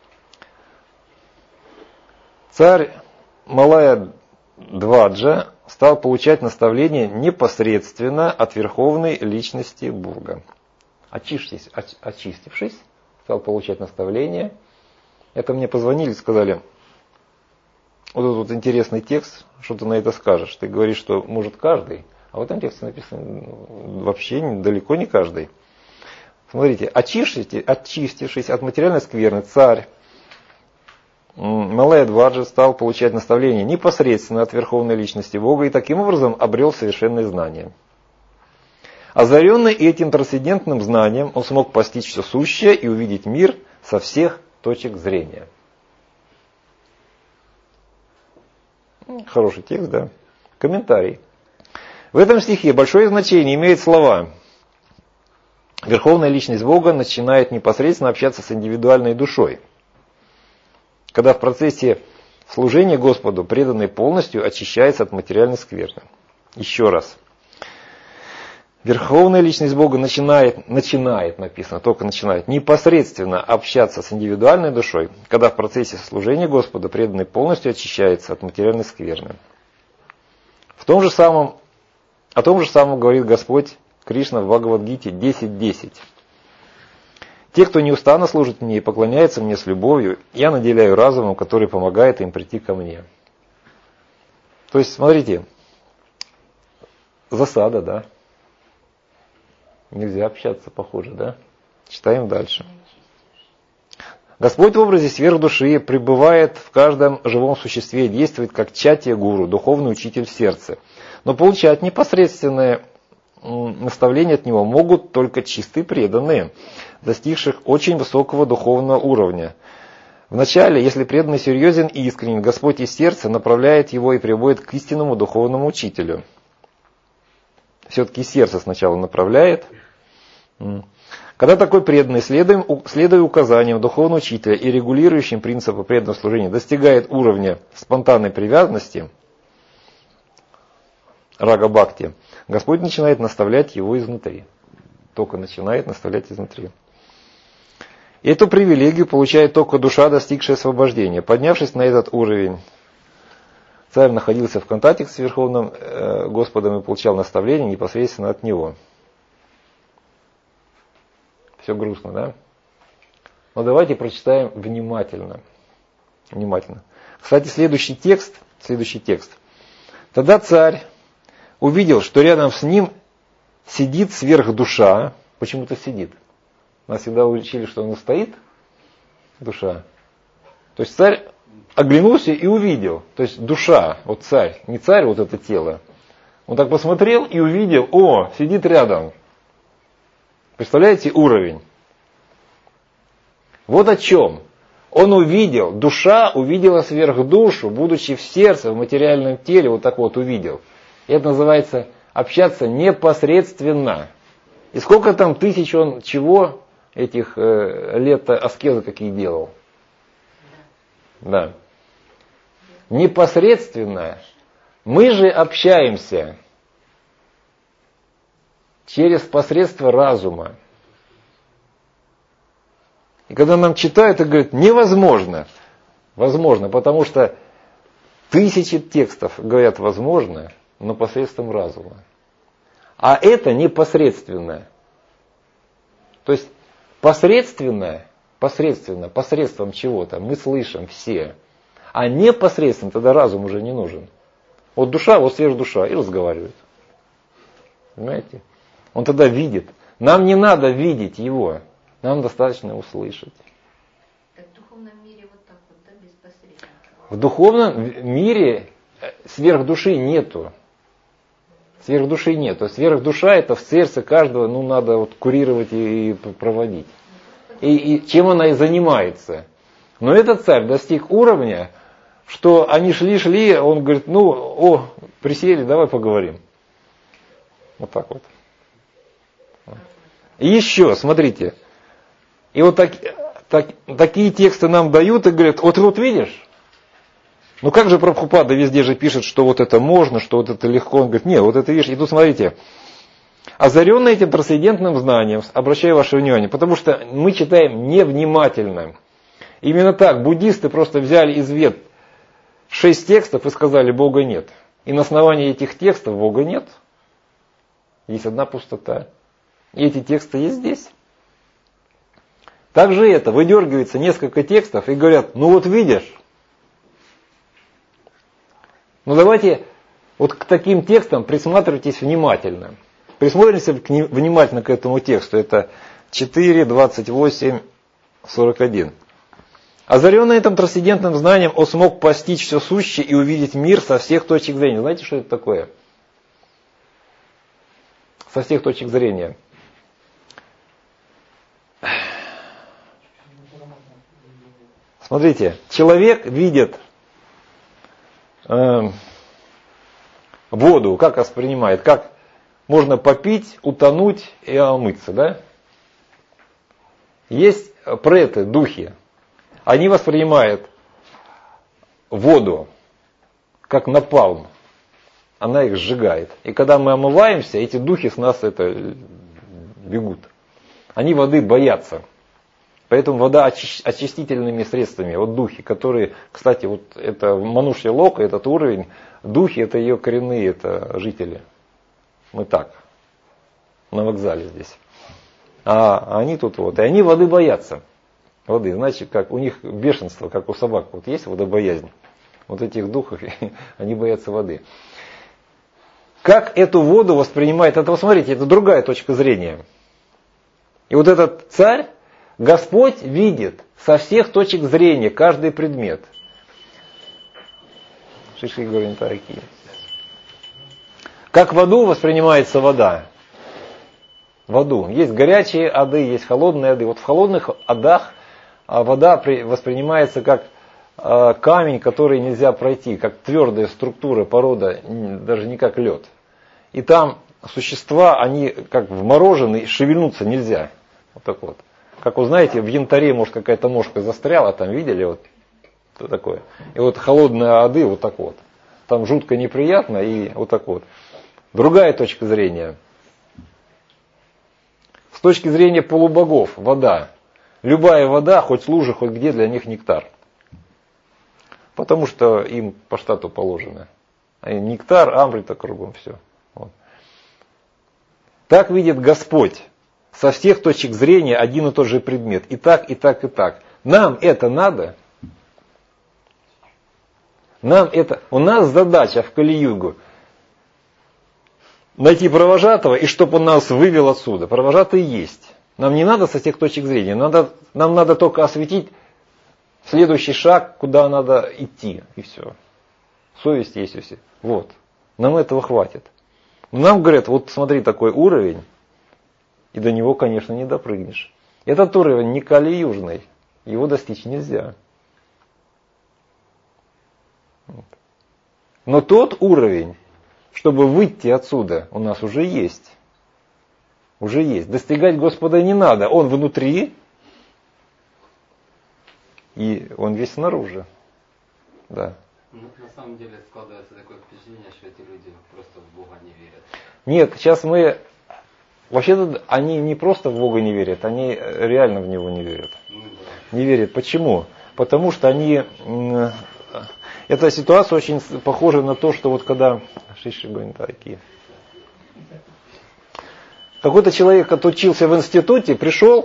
царь Малая Дваджа стал получать наставления непосредственно от верховной личности Бога. Очистившись, очистившись, стал получать наставления. Это мне позвонили и сказали, вот этот вот интересный текст, что ты на это скажешь? Ты говоришь, что может каждый, а в этом тексте написано вообще далеко не каждый. Смотрите, очистившись, очистившись от материальной скверны, царь Малая Дваджа стал получать наставления непосредственно от верховной личности Бога и таким образом обрел совершенное знание. Озаренный этим трансцендентным знанием, он смог постичь все сущее и увидеть мир со всех точек зрения. Хороший текст, да? Комментарий. В этом стихе большое значение имеют слова. Верховная личность Бога начинает непосредственно общаться с индивидуальной душой, когда в процессе служения Господу преданный полностью очищается от материальной скверны. Еще раз. Верховная личность Бога начинает, начинает, написано, только начинает, непосредственно общаться с индивидуальной душой, когда в процессе служения Господу преданный полностью очищается от материальной скверны. В том же самом, о том же самом говорит Господь Кришна в Бхагавад-гите десять десять. Те, кто неустанно служит мне и поклоняется мне с любовью, я наделяю разумом, который помогает им прийти ко мне. То есть, смотрите, засада, да? Нельзя общаться, похоже, да? Читаем дальше. Господь в образе сверхдуши пребывает в каждом живом существе и действует как чатья гуру, духовный учитель в сердце. Но получать непосредственное наставления от него могут только чистые преданные, достигших очень высокого духовного уровня. Вначале, если преданный серьезен и искренен, Господь из сердца направляет его и приводит к истинному духовному учителю. Все-таки сердце сначала направляет. Когда такой преданный, следуя, следуя указаниям духовного учителя и регулирующим принципы преданного служения, достигает уровня спонтанной привязанности, рага-бхакти, Господь начинает наставлять его изнутри. Только начинает наставлять изнутри. Эту привилегию получает только душа, достигшая освобождения. Поднявшись на этот уровень, царь находился в контакте с Верховным э, Господом и получал наставления непосредственно от него. Все грустно, да? Но давайте прочитаем внимательно. Внимательно. Кстати, следующий текст, следующий текст. Тогда царь увидел, что рядом с ним сидит сверхдуша. Почему-то сидит. Нас всегда учили, что он стоит, душа. То есть царь оглянулся и увидел. То есть душа, вот царь, не царь, вот это тело. Он так посмотрел и увидел, о, сидит рядом. Представляете уровень? Вот о чем. Он увидел, душа увидела сверхдушу, будучи в сердце, в материальном теле, вот так вот увидел. И это называется общаться непосредственно. И сколько там тысяч он чего, этих э, лет аскезы какие делал? Да. Непосредственно. Мы же общаемся через посредство разума. И когда нам читают и говорят, невозможно. Возможно, потому что тысячи текстов говорят возможно, но посредством разума. А это непосредственное. То есть посредственное, посредственно, посредством чего-то мы слышим все. А непосредственно тогда разум уже не нужен. Вот душа, вот сверхдуша и разговаривает. Понимаете? Он тогда видит. Нам не надо видеть его. Нам достаточно услышать. Так в духовном мире вот так вот, да, без посредника? В духовном мире сверхдуши нету. Сверхдуши нету. Сверхдуша это в сердце каждого, ну, надо вот курировать и проводить. И, и чем она и занимается. Но этот царь достиг уровня, что они шли-шли, он говорит, ну, о, присели, давай поговорим. Вот так вот. И еще, смотрите, и вот так, так, такие тексты нам дают и говорят, вот вот видишь, ну как же Прабхупада везде же пишет, что вот это можно, что вот это легко. Он говорит, нет, вот это видишь, и тут смотрите, озаренный этим трансцендентным знанием, обращаю ваше внимание, потому что мы читаем невнимательно. Именно так, буддисты просто взяли из Вед шесть текстов и сказали, Бога нет. И на основании этих текстов Бога нет. Есть одна пустота. И эти тексты есть здесь. Также это, выдергивается несколько текстов и говорят, ну вот видишь. Ну давайте вот к таким текстам присматривайтесь внимательно. Присмотримся внимательно к этому тексту. Это четыре, двадцать восемь, сорок один. Озаренный этим трансцендентным знанием, он смог постичь все сущее и увидеть мир со всех точек зрения. Знаете, что это такое? Со всех точек зрения. Смотрите, человек видит э, воду, как воспринимает, как можно попить, утонуть и омыться, да? Есть преты, духи. Они воспринимают воду как напалм. Она их сжигает. И когда мы омываемся, эти духи с нас это бегут. Они воды боятся. Поэтому вода очистительными средствами. Вот духи, которые, кстати, вот это Манушья Лока, этот уровень, духи это ее коренные, это жители. Мы так, на вокзале здесь. А они тут вот, и они воды боятся. Воды, значит, как у них бешенство, как у собак. Вот есть водобоязнь. Вот этих духов, они боятся воды. Как эту воду воспринимает, это, посмотрите, это другая точка зрения. И вот этот царь, Господь видит со всех точек зрения каждый предмет. Шиши говорим такие. Как воду воспринимается вода? Воду. Есть горячие ады, есть холодные ады. Вот в холодных адах вода воспринимается как камень, который нельзя пройти, как твердая структура, порода, даже не как лед. И там существа, они как вморожены, шевельнуться нельзя. Вот так вот. Как вы знаете, в янтаре, может, какая-то мошка застряла, там видели, вот что такое. И вот холодные ады вот так вот. Там жутко неприятно и вот так вот. Другая точка зрения. С точки зрения полубогов, вода. Любая вода, хоть лужа, хоть где, для них нектар. Потому что им по штату положено. А нектар, амрита кругом, все. Вот. Так видит Господь. Со всех точек зрения один и тот же предмет. И так, и так, и так. Нам это надо? Нам это... У нас задача в Кали-югу найти провожатого, и чтобы он нас вывел отсюда. Провожатый есть. Нам не надо со всех точек зрения. Надо, нам надо только осветить следующий шаг, куда надо идти. И все. Совесть есть у всех. Вот. Нам этого хватит. Нам говорят, вот смотри, такой уровень. И до него, конечно, не допрыгнешь. Этот уровень не кали-южный. Его достичь нельзя. Но тот уровень, чтобы выйти отсюда, у нас уже есть. Уже есть. Достигать Господа не надо. Он внутри, и он весь снаружи. Да. Ну, на самом деле складывается такое впечатление, что эти люди просто в Бога не верят. Нет, сейчас мы... Вообще-то они не просто в Бога не верят, они реально в Него не верят. Ну, да. Не верят. Почему? Потому что они... Эта ситуация очень похожа на то, что вот когда... такие. Какой-то человек отучился в институте, пришел,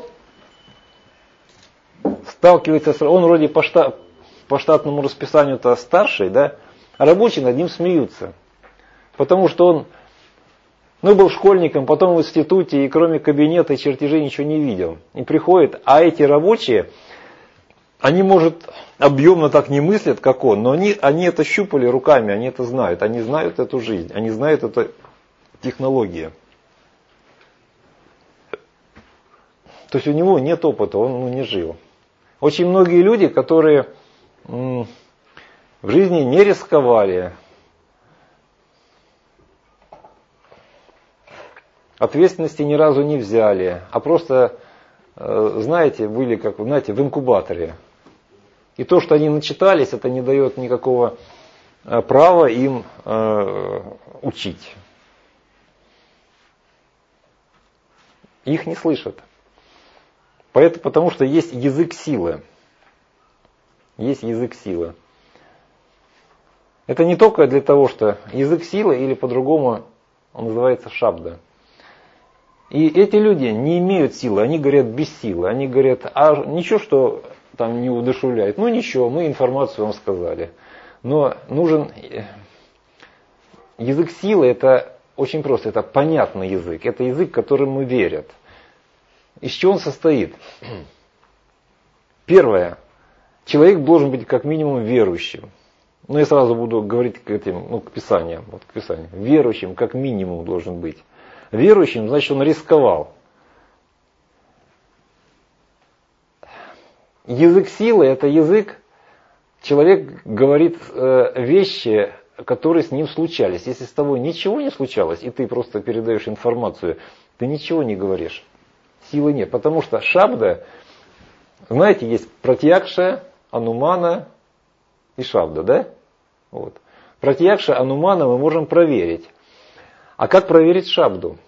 сталкивается с... Он вроде по, штат, по штатному расписанию-то старший, да? А рабочие над ним смеются. Потому что он... Ну, был школьником, потом в институте, и кроме кабинета и чертежей ничего не видел. И приходит, а эти рабочие, они, может, объемно так не мыслят, как он, но они, они это щупали руками, они это знают. Они знают эту жизнь, они знают эту технологию. То есть у него нет опыта, он ну, не жил. Очень многие люди, которые м, в жизни не рисковали, ответственности ни разу не взяли, а просто, знаете, были, как, знаете, в инкубаторе. И то, что они начитались, это не дает никакого права им э, учить. Их не слышат. Поэтому, потому что есть язык силы. Есть язык силы. Это не только для того, что язык силы, или по-другому он называется шабда. И эти люди не имеют силы, они говорят без силы. Они говорят, а ничего, что там не удушевляет. Ну ничего, мы информацию вам сказали. Но нужен язык силы, это очень просто, это понятный язык. Это язык, которому верят. Из чего он состоит? Первое. Человек должен быть как минимум верующим. Ну я сразу буду говорить к этим, ну, к Писаниям. Вот к Писанию. Верующим как минимум должен быть. Верующим, значит, он рисковал. Язык силы – это язык, человек говорит э, вещи, которые с ним случались. Если с тобой ничего не случалось, и ты просто передаешь информацию, ты ничего не говоришь. Силы нет. Потому что шабда, знаете, есть пратьякша, анумана и шабда, да? Вот. Пратьякша, анумана мы можем проверить. А как проверить шабду?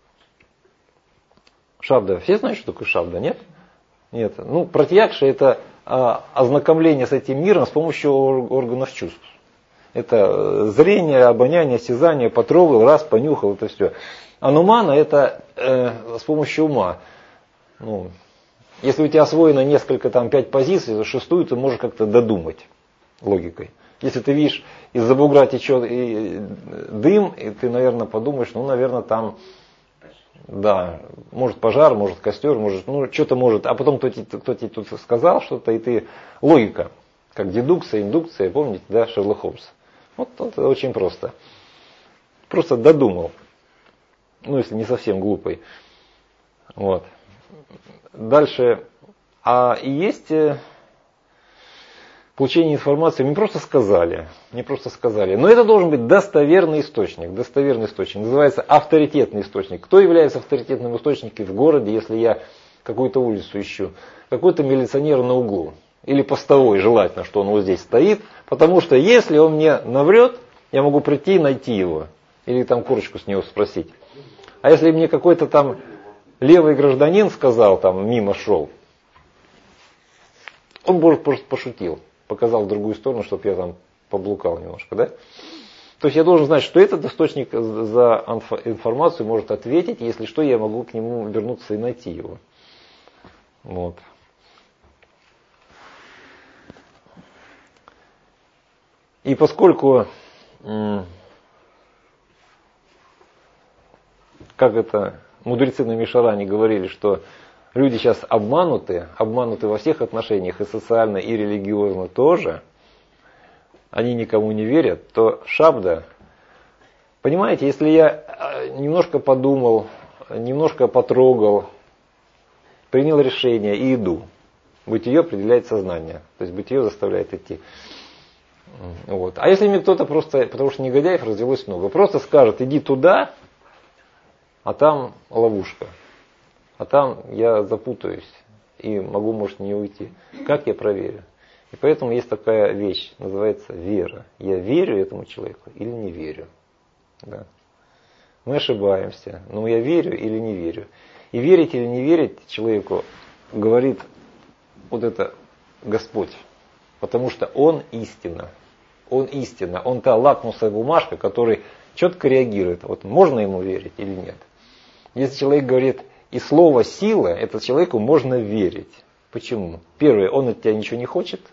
Шабда. Все знают, что такое шабда, нет? Нет. Ну, пратьякша это а, ознакомление с этим миром с помощью органов чувств. Это зрение, обоняние, осязание, потрогал, раз, понюхал, это все. Анумана это э, с помощью ума. Ну, если у тебя освоено несколько, там, пять позиций, то шестую ты можешь как-то додумать логикой. Если ты видишь, из-за бугра течет и дым, и ты, наверное, подумаешь, ну, наверное, там, да, может пожар, может костер, может, ну, что-то может. А потом кто-то, кто тебе тут сказал что-то, и ты, логика, как дедукция, индукция, помните, да, Шерлок Холмс. Вот это очень просто. Просто додумал. Ну, если не совсем глупый. Вот. Дальше. А и есть... Получение информации мне просто сказали, мне просто сказали. Но это должен быть достоверный источник, достоверный источник. Называется авторитетный источник. Кто является авторитетным источником в городе, если я какую-то улицу ищу? Какой-то милиционер на углу. Или постовой, желательно, что он вот здесь стоит. Потому что если он мне наврет, я могу прийти и найти его. Или там курочку с него спросить. А если мне какой-то там левый гражданин сказал, там мимо шел, он, может, просто пошутил. Показал в другую сторону, чтобы я там поблукал немножко, да? То есть я должен знать, что этот источник за информацию может ответить, если что, я могу к нему вернуться и найти его. Вот. И поскольку, как это, мудрецы на Мишаране говорили, что люди сейчас обмануты, обмануты во всех отношениях, и социально, и религиозно тоже, они никому не верят, то шабда, понимаете, если я немножко подумал, немножко потрогал, принял решение и иду, бытие определяет сознание, то есть бытие заставляет идти. Вот. А если мне кто-то просто, потому что негодяев развелось много, просто скажет, иди туда, а там ловушка. А там я запутаюсь и могу, может, не уйти. Как я проверю? И поэтому есть такая вещь, называется вера. Я верю этому человеку или не верю. Да. Мы ошибаемся, но я верю или не верю. И верить или не верить человеку говорит вот это Господь. Потому что Он истина. Он истина. Он та лакмусовая бумажка, который четко реагирует. Вот можно ему верить или нет. Если человек говорит... И слово «сила» – это человеку можно верить. Почему? Первое, он от тебя ничего не хочет.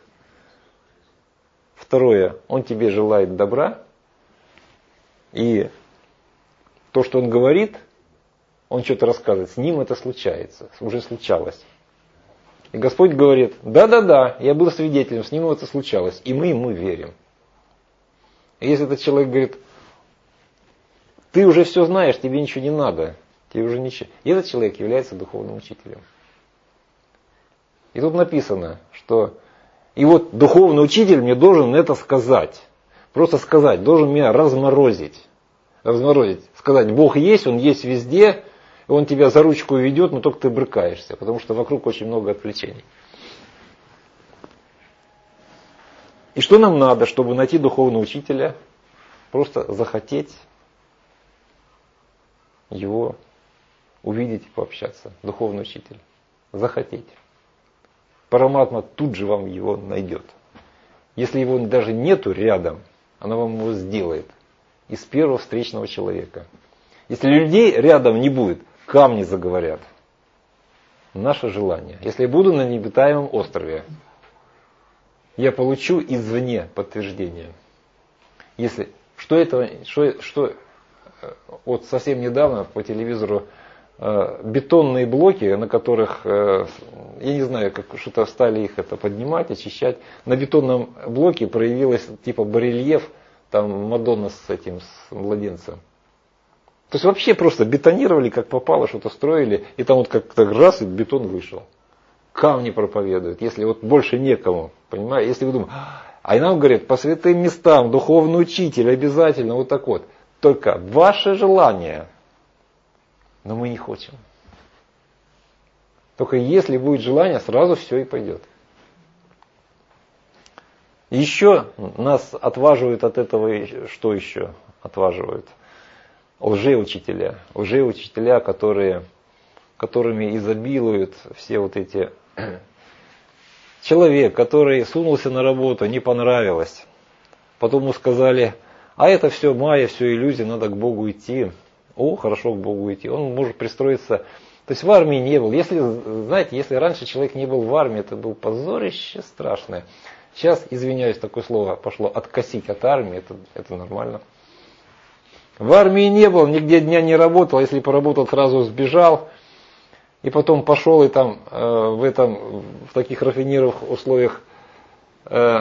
Второе, он тебе желает добра. И то, что он говорит, он что-то рассказывает, с ним это случается, уже случалось. И Господь говорит, да-да-да, я был свидетелем, с ним это случалось, и мы ему верим. И если этот человек говорит, ты уже все знаешь, тебе ничего не надо, тебе уже ничего. И этот человек является духовным учителем. И тут написано, что и вот духовный учитель мне должен это сказать. Просто сказать, должен меня разморозить. Разморозить. Сказать, Бог есть, Он есть везде, и Он тебя за ручку ведет, но только ты брыкаешься, потому что вокруг очень много отвлечений. И что нам надо, чтобы найти духовного учителя? Просто захотеть его увидеть и пообщаться. Духовный учитель. Захотеть. Параматма тут же вам его найдет. Если его даже нету рядом, она вам его сделает. Из первого встречного человека. Если людей рядом не будет, камни заговорят. Наше желание. Если я буду на необитаемом острове, я получу извне подтверждение. Если, что это, что, что вот совсем недавно по телевизору э, бетонные блоки, на которых, э, я не знаю, как что-то стали их это поднимать, очищать, на бетонном блоке проявилось типа барельеф, там Мадонна с этим, с младенцем. То есть вообще просто бетонировали, как попало, что-то строили, и там вот как-то раз, и бетон вышел. Камни проповедуют, если вот больше некому, понимаете, если вы думаете, а и нам говорят, по святым местам, духовный учитель, обязательно, вот так вот. Только ваше желание, но мы не хотим. Только если будет желание, сразу все и пойдет. Еще нас отваживают от этого, что еще отваживают? Лжеучителя. Лжеучителя, которые, которыми изобилуют все вот эти... Человек, который сунулся на работу, не понравилось. Потом ему сказали, а это все майя, все иллюзия, надо к Богу идти. О, хорошо к Богу идти. Он может пристроиться. То есть в армии не был. Если, знаете, если раньше человек не был в армии, это было позорище страшное. Сейчас, извиняюсь, такое слово пошло, откосить от армии, это, это нормально. В армии не был, нигде дня не работал, если поработал, сразу сбежал. И потом пошел и там э, в этом, в таких рафинированных условиях э,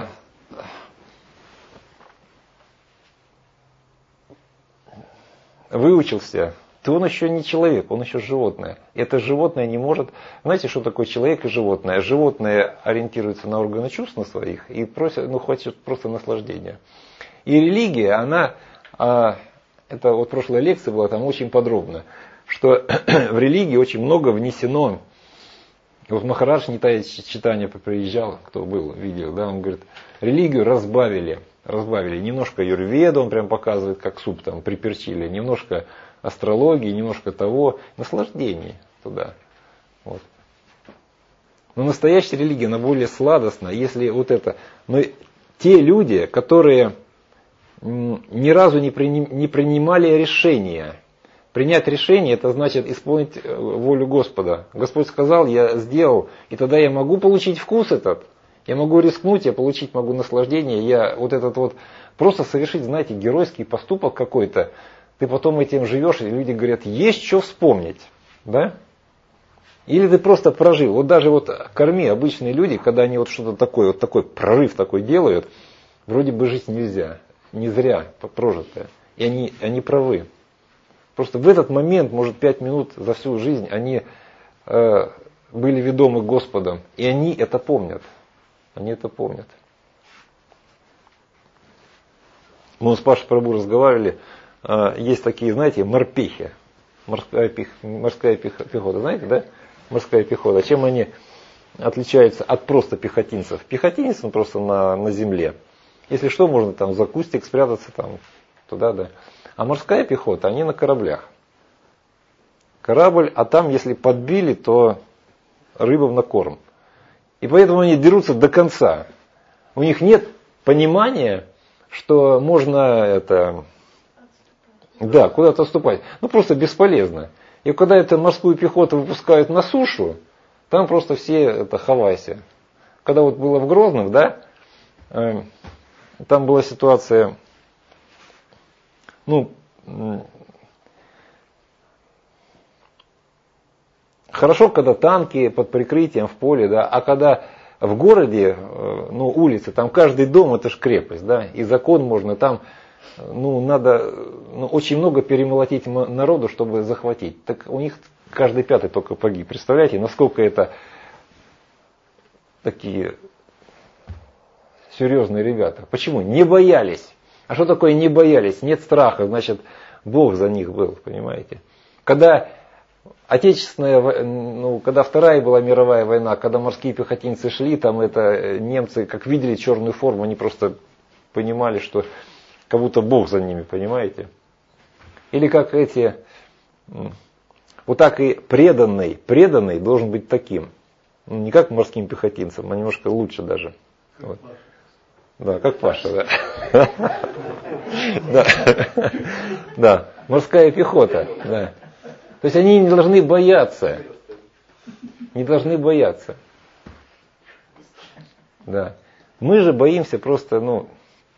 выучился, то он еще не человек, он еще животное. Это животное не может... Знаете, что такое человек и животное? Животное ориентируется на органы чувств на своих и просит, ну, хочет просто наслаждения. И религия, она... Э, это вот прошлая лекция была, там очень подробно, что в религии очень много внесено. Вот Махарадж Нитай Чайтанья приезжал, кто был, видел, да, он говорит, религию разбавили, разбавили. Немножко аюрведу, он прям показывает, как суп там приперчили, немножко астрологии, немножко того, наслаждений туда. Вот. Но настоящая религия, она более сладостна, если вот это. Но те люди, которые ни разу не, приним, не принимали решения. Принять решение, это значит исполнить волю Господа. Господь сказал, я сделал, и тогда я могу получить вкус этот. Я могу рискнуть, я получить могу наслаждение. Я вот этот вот, просто совершить, знаете, геройский поступок какой-то. Ты потом этим живешь, и люди говорят, есть что вспомнить. Да? Или ты просто прожил. Вот даже вот корми обычные люди, когда они вот что-то такое, вот такой прорыв такой делают, вроде бы жить нельзя. Не зря прожитое. И они, они правы. Просто в этот момент, может, пять минут за всю жизнь, они э, были ведомы Господом. И они это помнят. Они это помнят. Мы с Пашей Прабу разговаривали. Э, есть такие, знаете, морпехи. Морская, пех, морская пехота. Знаете, да? Морская пехота. Чем они отличаются от просто пехотинцев? Пехотинец, он просто на, на земле. Если что, можно там за кустик спрятаться, там, туда, да. А морская пехота, они на кораблях. Корабль, а там, если подбили, то рыбам на корм. И поэтому они дерутся до конца. У них нет понимания, что можно это, да, куда-то отступать. Ну, просто бесполезно. И когда эту морскую пехоту выпускают на сушу, там просто все это хавайся. Когда вот было в Грозном, да, э, там была ситуация... Ну, хорошо, когда танки под прикрытием в поле, да, а когда в городе, ну, улицы, там каждый дом это ж крепость, да, и закон можно, там, ну, надо, ну, очень много перемолотить народу, чтобы захватить. Так у них каждый пятый только погиб. Представляете, насколько это такие серьезные ребята. Почему? Не боялись. А что такое не боялись? Нет страха, значит, Бог за них был, понимаете? Когда Отечественная, ну, когда Вторая была мировая война, когда морские пехотинцы шли, там это немцы, как видели черную форму, они просто понимали, что как будто Бог за ними, понимаете? Или как эти, вот так и преданный, преданный должен быть таким. Ну, не как морским пехотинцам, а немножко лучше даже. Вот. Да, как Паша, да. Да. Да, морская пехота, да. То есть они не должны бояться. Не должны бояться. Да. Мы же боимся просто, ну...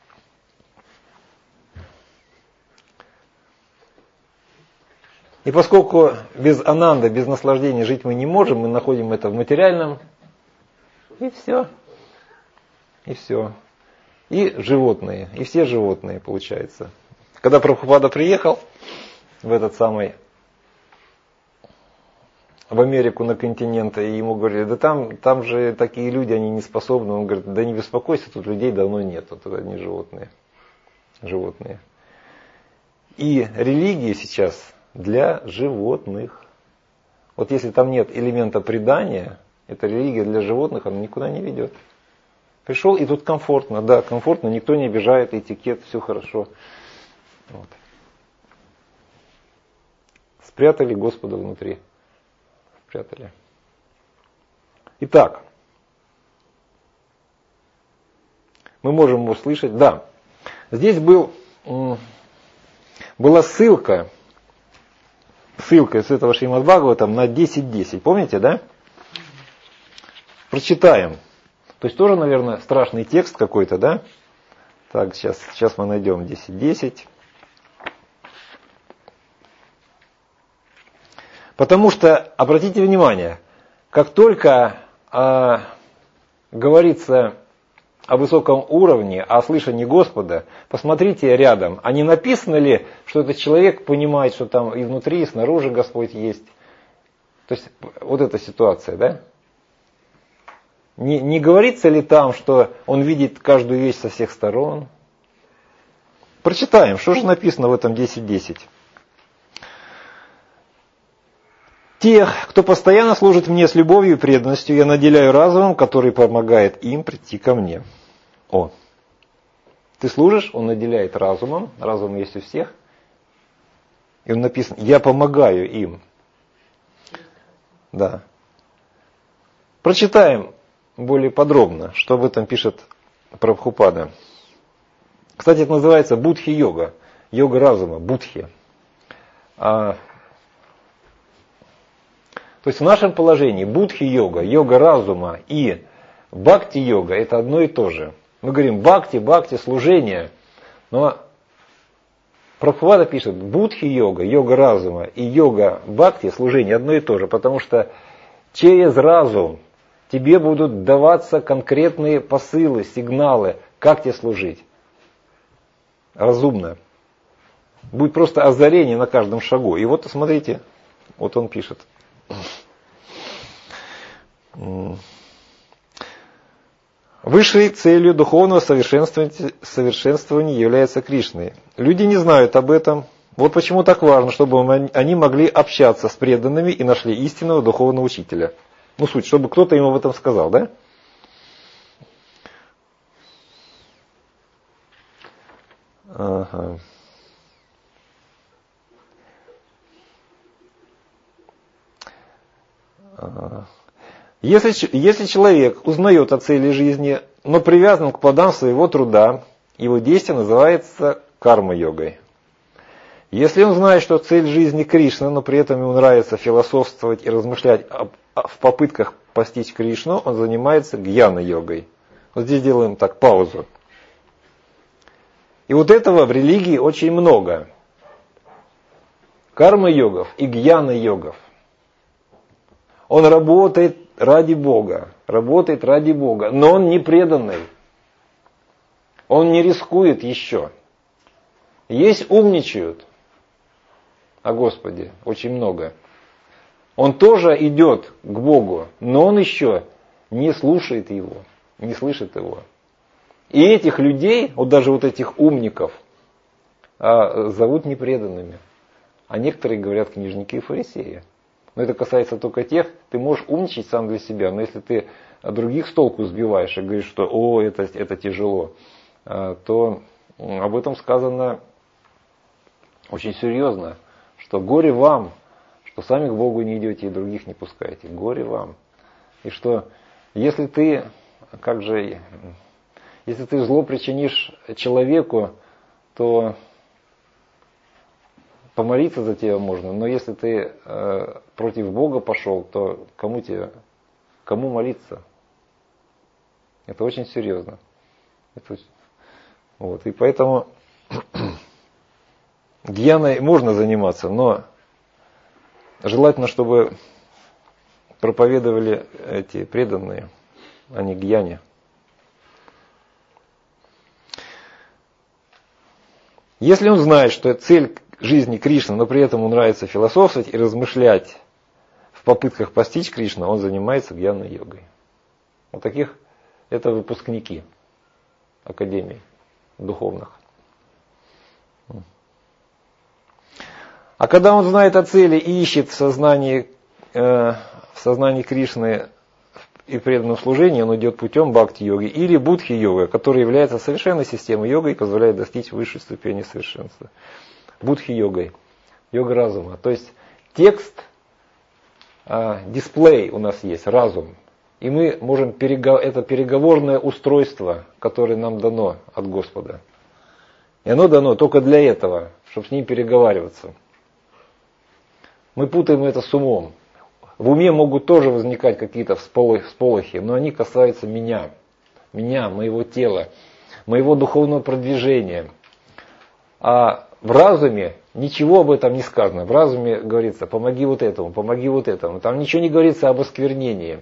И поскольку без ананда, без наслаждения жить мы не можем, мы находим это в материальном, и все. И все. И животные, и все животные, получается. Когда Прабхупада приехал в этот самый, в Америку на континент, и ему говорили, да там, там же такие люди, они не способны. Он говорит, да не беспокойся, тут людей давно нет, тут одни животные. Животные. И религия сейчас для животных. Вот если там нет элемента предания, эта религия для животных, она никуда не ведет. Пришел, и тут комфортно, да, комфортно, никто не обижает, этикет, все хорошо. Вот. Спрятали Господа внутри. Спрятали. Итак, мы можем услышать, да, здесь был, была ссылка, ссылка из этого Шримад Бхагаватам на десять десять, помните, да? Прочитаем. То есть тоже, наверное, страшный текст какой-то, да? Так, сейчас, сейчас мы найдем десять десять. Потому что, обратите внимание, как только э, говорится о высоком уровне, о слышании Господа, посмотрите рядом, а не написано ли, что этот человек понимает, что там и внутри, и снаружи Господь есть. То есть вот эта ситуация, да? Не, не говорится ли там, что он видит каждую вещь со всех сторон? Прочитаем, что же написано в этом десять десять. Тех, кто постоянно служит мне с любовью и преданностью, я наделяю разумом, который помогает им прийти ко мне. О, ты служишь, он наделяет разумом, разум есть у всех. И он написан, я помогаю им. Да. Прочитаем более подробно, что об этом пишет Прабхупада. Кстати, это называется будхи-йога. Йога разума, будхи. А, то есть в нашем положении будхи-йога, йога разума и бхакти-йога это одно и то же. Мы говорим бхакти, бхакти, служение. Но Прабхупада пишет будхи-йога, йога разума и йога бхакти, служение одно и то же. Потому что через разум тебе будут даваться конкретные посылы, сигналы, как тебе служить. Разумно. Будет просто озарение на каждом шагу. И вот смотрите, вот он пишет. Высшей целью духовного совершенствования, совершенствования является Кришной. Люди не знают об этом. Вот почему так важно, чтобы они могли общаться с преданными и нашли истинного духовного учителя. Ну, суть, чтобы кто-то им об этом сказал, да? Ага. Ага. Если, если человек узнает о цели жизни, но привязан к плодам своего труда, его действие называется карма-йогой. Если он знает, что цель жизни Кришна, но при этом ему нравится философствовать и размышлять об, в попытках постичь Кришну, он занимается гьяна-йогой. Вот здесь делаем так, паузу. И вот этого в религии очень много. Карма-йогов и гьяна-йогов. Он работает ради Бога, работает ради Бога, но он не преданный. Он не рискует еще. Есть умничают о Господе очень много. Он тоже идет к Богу, но он еще не слушает его, не слышит его. И этих людей, вот даже вот этих умников, зовут непреданными. А некоторые говорят книжники и фарисеи. Но это касается только тех, ты можешь умничать сам для себя, но если ты других с толку сбиваешь и говоришь, что о, это, это тяжело, то об этом сказано очень серьезно, что горе вам, что сами к Богу не идете и других не пускаете. Горе вам. И что если ты, как же, если ты зло причинишь человеку, то помолиться за тебя можно, но если ты э, против Бога пошел, то кому тебе, кому молиться? Это очень серьезно. Это очень... Вот. И поэтому гьяной можно заниматься, но желательно, чтобы проповедовали эти преданные, а не гьяне. Если он знает, что цель жизни Кришны, но при этом ему нравится философствовать и размышлять в попытках постичь Кришну, он занимается гьяной йогой. Вот таких это выпускники академий духовных. А когда он знает о цели и ищет в сознании, э, в сознании Кришны и преданном служении, он идет путем бхакти-йоги или будхи-йога, который является совершенной системой йога и позволяет достичь высшей ступени совершенства. Будхи-йогой, йога разума. То есть текст, э, дисплей у нас есть, разум. И мы можем, переговор... это переговорное устройство, которое нам дано от Господа. И оно дано только для этого, чтобы с ним переговариваться. Мы путаем это с умом. В уме могут тоже возникать какие-то всполохи, но они касаются меня, меня, моего тела, моего духовного продвижения. А в разуме ничего об этом не сказано. В разуме говорится, помоги вот этому, помоги вот этому. Там ничего не говорится об осквернении.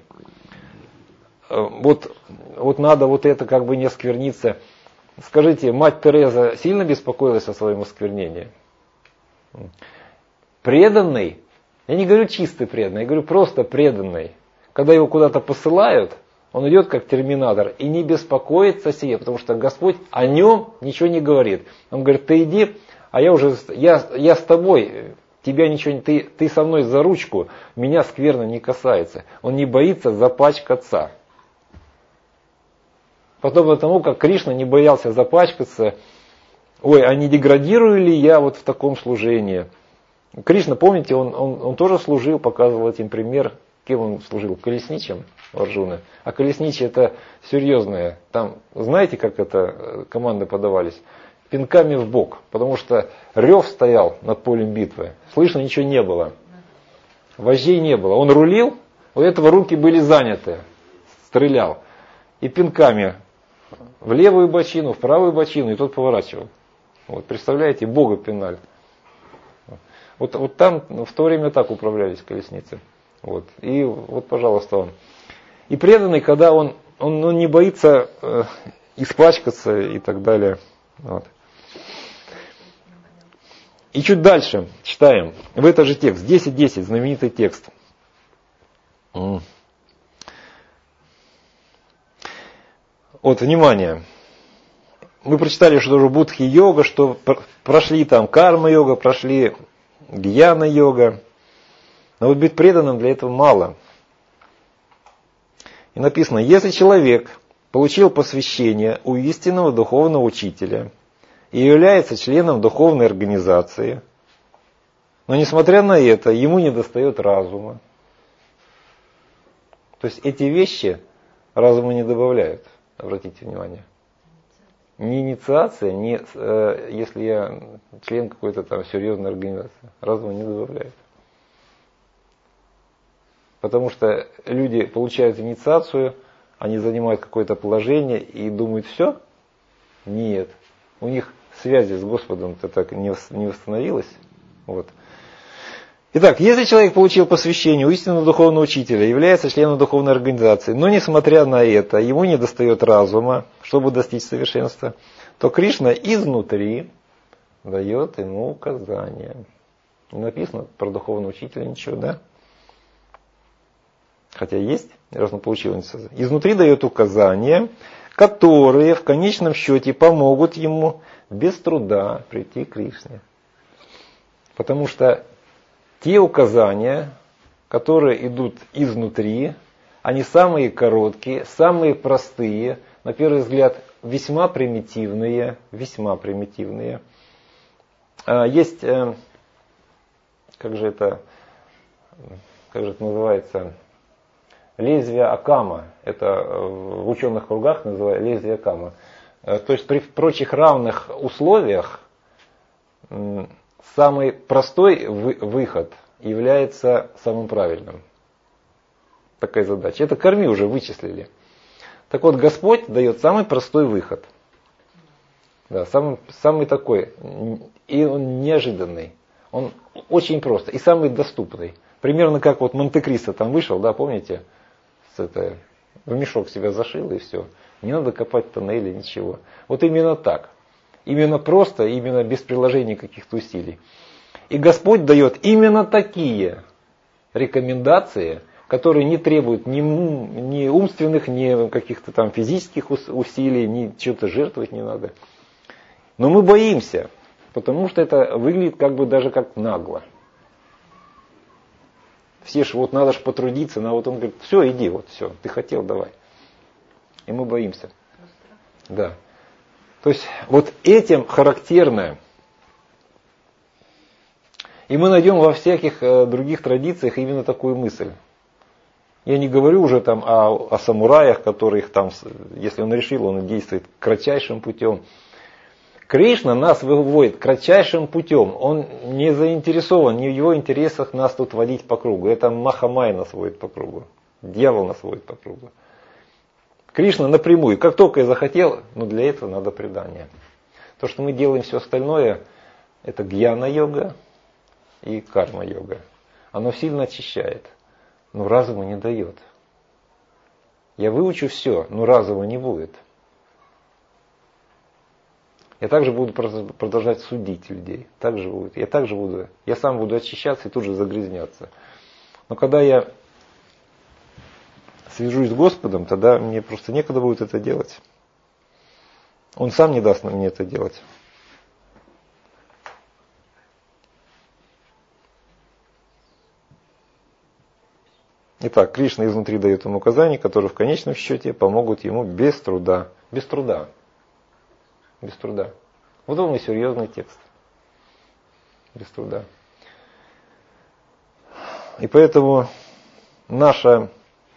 Вот, вот надо вот это как бы не оскверниться. Скажите, мать Тереза сильно беспокоилась о своем осквернении? Преданный, я не говорю чистый преданный, я говорю просто преданный. Когда его куда-то посылают, он идет как терминатор и не беспокоится о себе, потому что Господь о нем ничего не говорит. Он говорит, ты иди, а я уже, я, я с тобой, тебя ничего не, ты, ты со мной за ручку, меня скверно не касается. Он не боится запачкаться. Потом потому, как Кришна не боялся запачкаться, ой, а не деградирую ли я вот в таком служении? Кришна, помните, он, он, он тоже служил, показывал этим пример. Кем он служил? Колесничим у Арджуны. А колесничие это серьезное. Там, знаете, как это команды подавались? Пинками в бок. Потому что рев стоял над полем битвы. Слышно ничего не было. Вождей не было. Он рулил, у этого руки были заняты. Стрелял. И пинками в левую бочину, в правую бочину, и тот поворачивал. Вот, представляете, Бога пинали. Вот, вот там в то время так управлялись колесницы. Вот. И вот, пожалуйста, он. И преданный, когда он, он, он не боится э, испачкаться и так далее. Вот. И чуть дальше читаем. В этот же текст, десять десять, знаменитый текст. Вот, внимание. Мы прочитали, что уже будхи-йога, что прошли там карма-йога, прошли гьяна-йога. Но вот быть преданным для этого мало. И написано, если человек получил посвящение у истинного духовного учителя и является членом духовной организации, но несмотря на это, ему недостает разума. То есть эти вещи разума не добавляют. Обратите внимание. Не инициация, не, э, если я член какой-то там серьезной организации, разума не добавляет. Потому что люди получают инициацию, они занимают какое-то положение и думают, все? Нет. У них связи с Господом-то так не восстановилось. Вот. Итак, если человек получил посвящение у истинного духовного учителя, является членом духовной организации, но несмотря на это, ему недостает разума, чтобы достичь совершенства, то Кришна изнутри дает ему указания. Не написано про духовного учителя ничего, да? хотя есть, раз он получил инициацию, изнутри дает указания, которые в конечном счете помогут ему без труда прийти к Кришне. Потому что те указания, которые идут изнутри, они самые короткие, самые простые, на первый взгляд весьма примитивные, весьма примитивные. Есть, как же это, как же это называется, лезвие Акама. Это в ученых кругах называют лезвие Акама. То есть при прочих равных условиях самый простой выход является самым правильным. Такая задача. Это корми уже вычислили. Так вот, Господь дает самый простой выход. Да, самый, самый такой. И он неожиданный. Он очень прост. И самый доступный. Примерно как вот Монте-Кристо там вышел, да, помните? С это, в мешок себя зашил и все. Не надо копать тоннели, ничего. Вот именно так. Именно просто, именно без приложения каких-то усилий. И Господь дает именно такие рекомендации, которые не требуют ни, ни умственных, ни каких-то там физических усилий, ни чего-то жертвовать не надо. Но мы боимся, потому что это выглядит как бы даже как нагло. Все ж вот надо ж потрудиться, но вот он говорит, все, иди, вот все, ты хотел, давай. И мы боимся. Да. То есть вот этим характерно. И мы найдем во всяких других традициях именно такую мысль. Я не говорю уже там о, о самураях, которых там, если он решил, он действует кратчайшим путем. Кришна нас выводит кратчайшим путем. Он не заинтересован, не в его интересах нас тут водить по кругу. Это Махамай нас водит по кругу. Дьявол нас водит по кругу. Кришна напрямую. Как только я захотел, но для этого надо предание. То, что мы делаем все остальное, это гьяна-йога и карма-йога. Оно сильно очищает. Но разума не дает. Я выучу все, но разума не будет. Я также буду продолжать судить людей. Так же будет. Я также буду. Я сам буду очищаться и тут же загрязняться. Но когда я свяжусь с Господом, тогда мне просто некогда будет это делать. Он сам не даст мне это делать. Итак, Кришна изнутри дает ему указания, которые в конечном счете помогут ему без труда. Без труда. Без труда. Вот он и серьезный текст. Без труда. И поэтому наша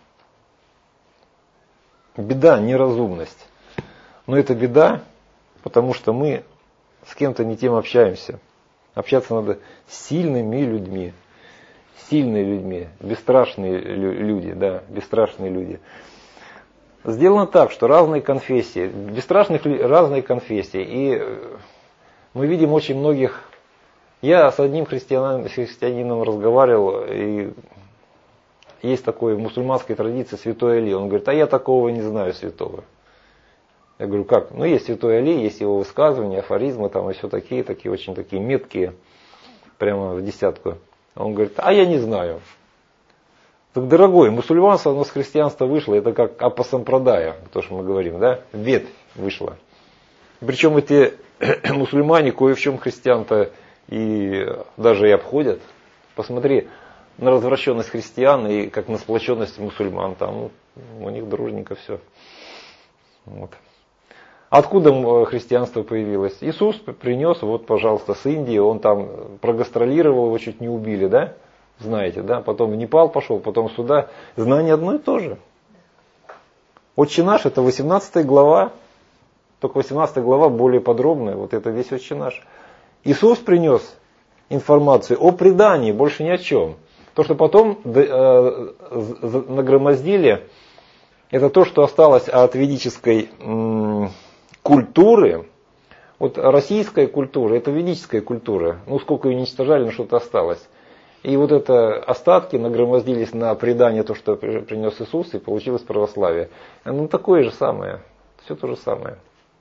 беда – неразумность. Но это беда, потому что мы с кем-то не тем общаемся. Общаться надо с сильными людьми. Сильные людьми, бесстрашные люди, да, бесстрашные люди. Сделано так, что разные конфессии, бесстрашных разные конфессии, и мы видим очень многих. Я с одним христианином, христианином разговаривал, и есть такое в мусульманской традиции святой Али. Он говорит, а я такого не знаю святого. Я говорю, как? Ну, есть святой Али, есть его высказывания, афоризмы, там и все такие, такие очень такие меткие, прямо в десятку. Он говорит, а я не знаю. Так, дорогой, мусульманство, оно с христианства вышло, это как апасампрадая, то, что мы говорим, да, ветвь вышла. Причем эти мусульмане кое в чем христиан-то и даже и обходят. Посмотри на развращенность христиан и как на сплоченность мусульман, там у них дружненько все. Вот. Откуда христианство появилось? Иисус принес, вот, пожалуйста, с Индии, он там прогастролировал, его чуть не убили, да? Знаете, да? Потом в Непал пошел, потом сюда. Знание одно и то же. Отче наш, это восемнадцатая глава, только восемнадцатая глава более подробная, вот это весь Отче наш. Иисус принес информацию о предании, больше ни о чем. То, что потом э, нагромоздили, это то, что осталось от ведической м- культуры. Вот российская культура, это ведическая культура. Ну, сколько ее уничтожали, но что-то осталось. И вот это остатки нагромоздились на предание, то, что принес Иисус, и получилось православие. Ну, такое же самое. Все то же самое.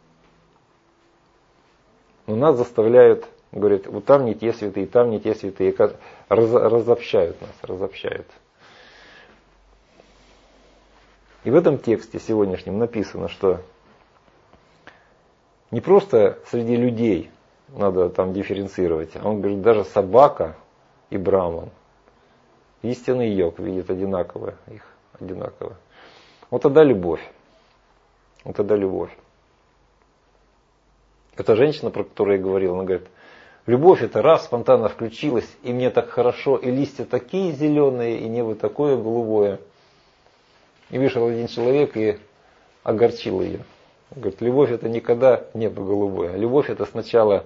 Но нас заставляют, говорят, вот там не те святые, там не те святые. Раз, разобщают нас, разобщают. И в этом тексте сегодняшнем написано, что не просто среди людей надо там дифференцировать, а он говорит, даже собака и браман, истинный йог видит одинаково их, одинаково. Вот тогда любовь. Вот тогда любовь. Эта женщина, про которую я говорил, она говорит, любовь это раз спонтанно включилась, и мне так хорошо, и листья такие зеленые, и небо такое голубое. И вышел один человек и огорчил ее. Он говорит, любовь это никогда небо голубое. Любовь это сначала,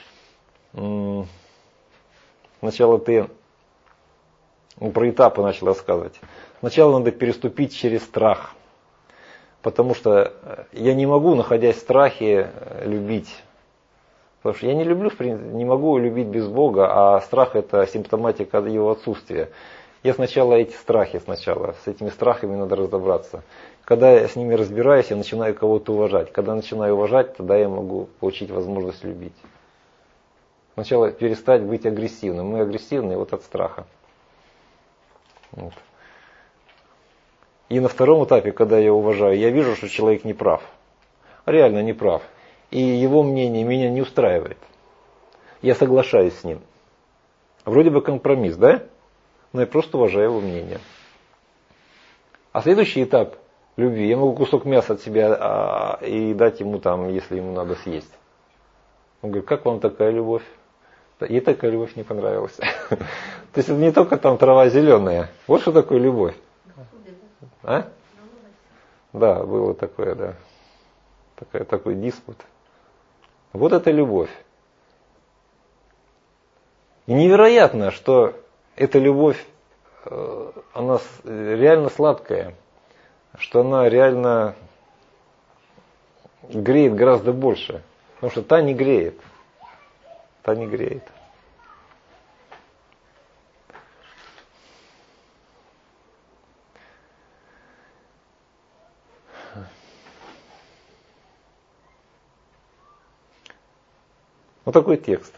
сначала ты, ну, про этапы начал рассказывать. Сначала надо переступить через страх. Потому что я не могу, находясь в страхе, любить. Потому что я не люблю, в принципе, не могу любить без Бога, а страх это симптоматика его отсутствия. Я сначала эти страхи, сначала, с этими страхами надо разобраться. Когда я с ними разбираюсь, я начинаю кого-то уважать. Когда начинаю уважать, тогда я могу получить возможность любить. Сначала перестать быть агрессивным. Мы агрессивны вот от страха. Вот. И на втором этапе, когда я уважаю, я вижу, что человек не прав. Реально не прав. И его мнение меня не устраивает. Я соглашаюсь с ним. Вроде бы компромисс, да? Но я просто уважаю его мнение. А следующий этап любви, я могу кусок мяса от себя а, и дать ему там, если ему надо съесть. Он говорит, как вам такая любовь? И такая любовь не понравилась. То есть это не только там трава зеленая. Вот что такое любовь. А? Да, было такое, да. Такой, такой диспут. Вот это любовь. И невероятно, что эта любовь, она реально сладкая, что она реально греет гораздо больше. Потому что та не греет. Та не греет. Вот такой текст.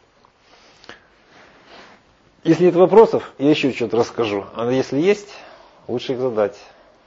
Если нет вопросов, я еще что-то расскажу. А если есть, лучше их задать.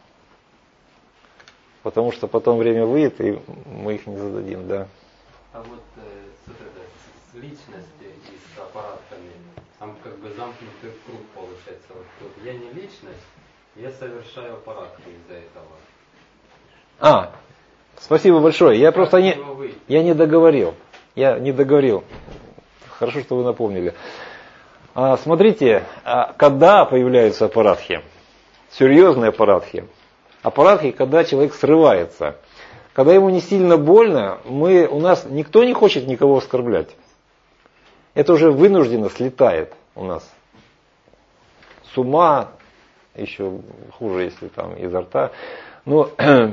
Потому что потом время выйдет, и мы их не зададим, да. А вот э, с, вот это, с личностью и с аппаратами, там как бы замкнутый круг получается. Вот тут я не личность, я совершаю аппаратки из-за этого. А, спасибо большое. Я просто не, я не договорил. Я не договорил. Хорошо, что вы напомнили. А, смотрите, а, когда появляются аппаратхи? Серьезные аппаратхи. Аппаратхи, когда человек срывается. Когда ему не сильно больно, мы, у нас никто не хочет никого оскорблять. Это уже вынужденно слетает у нас. С ума, еще хуже, если там изо рта. Но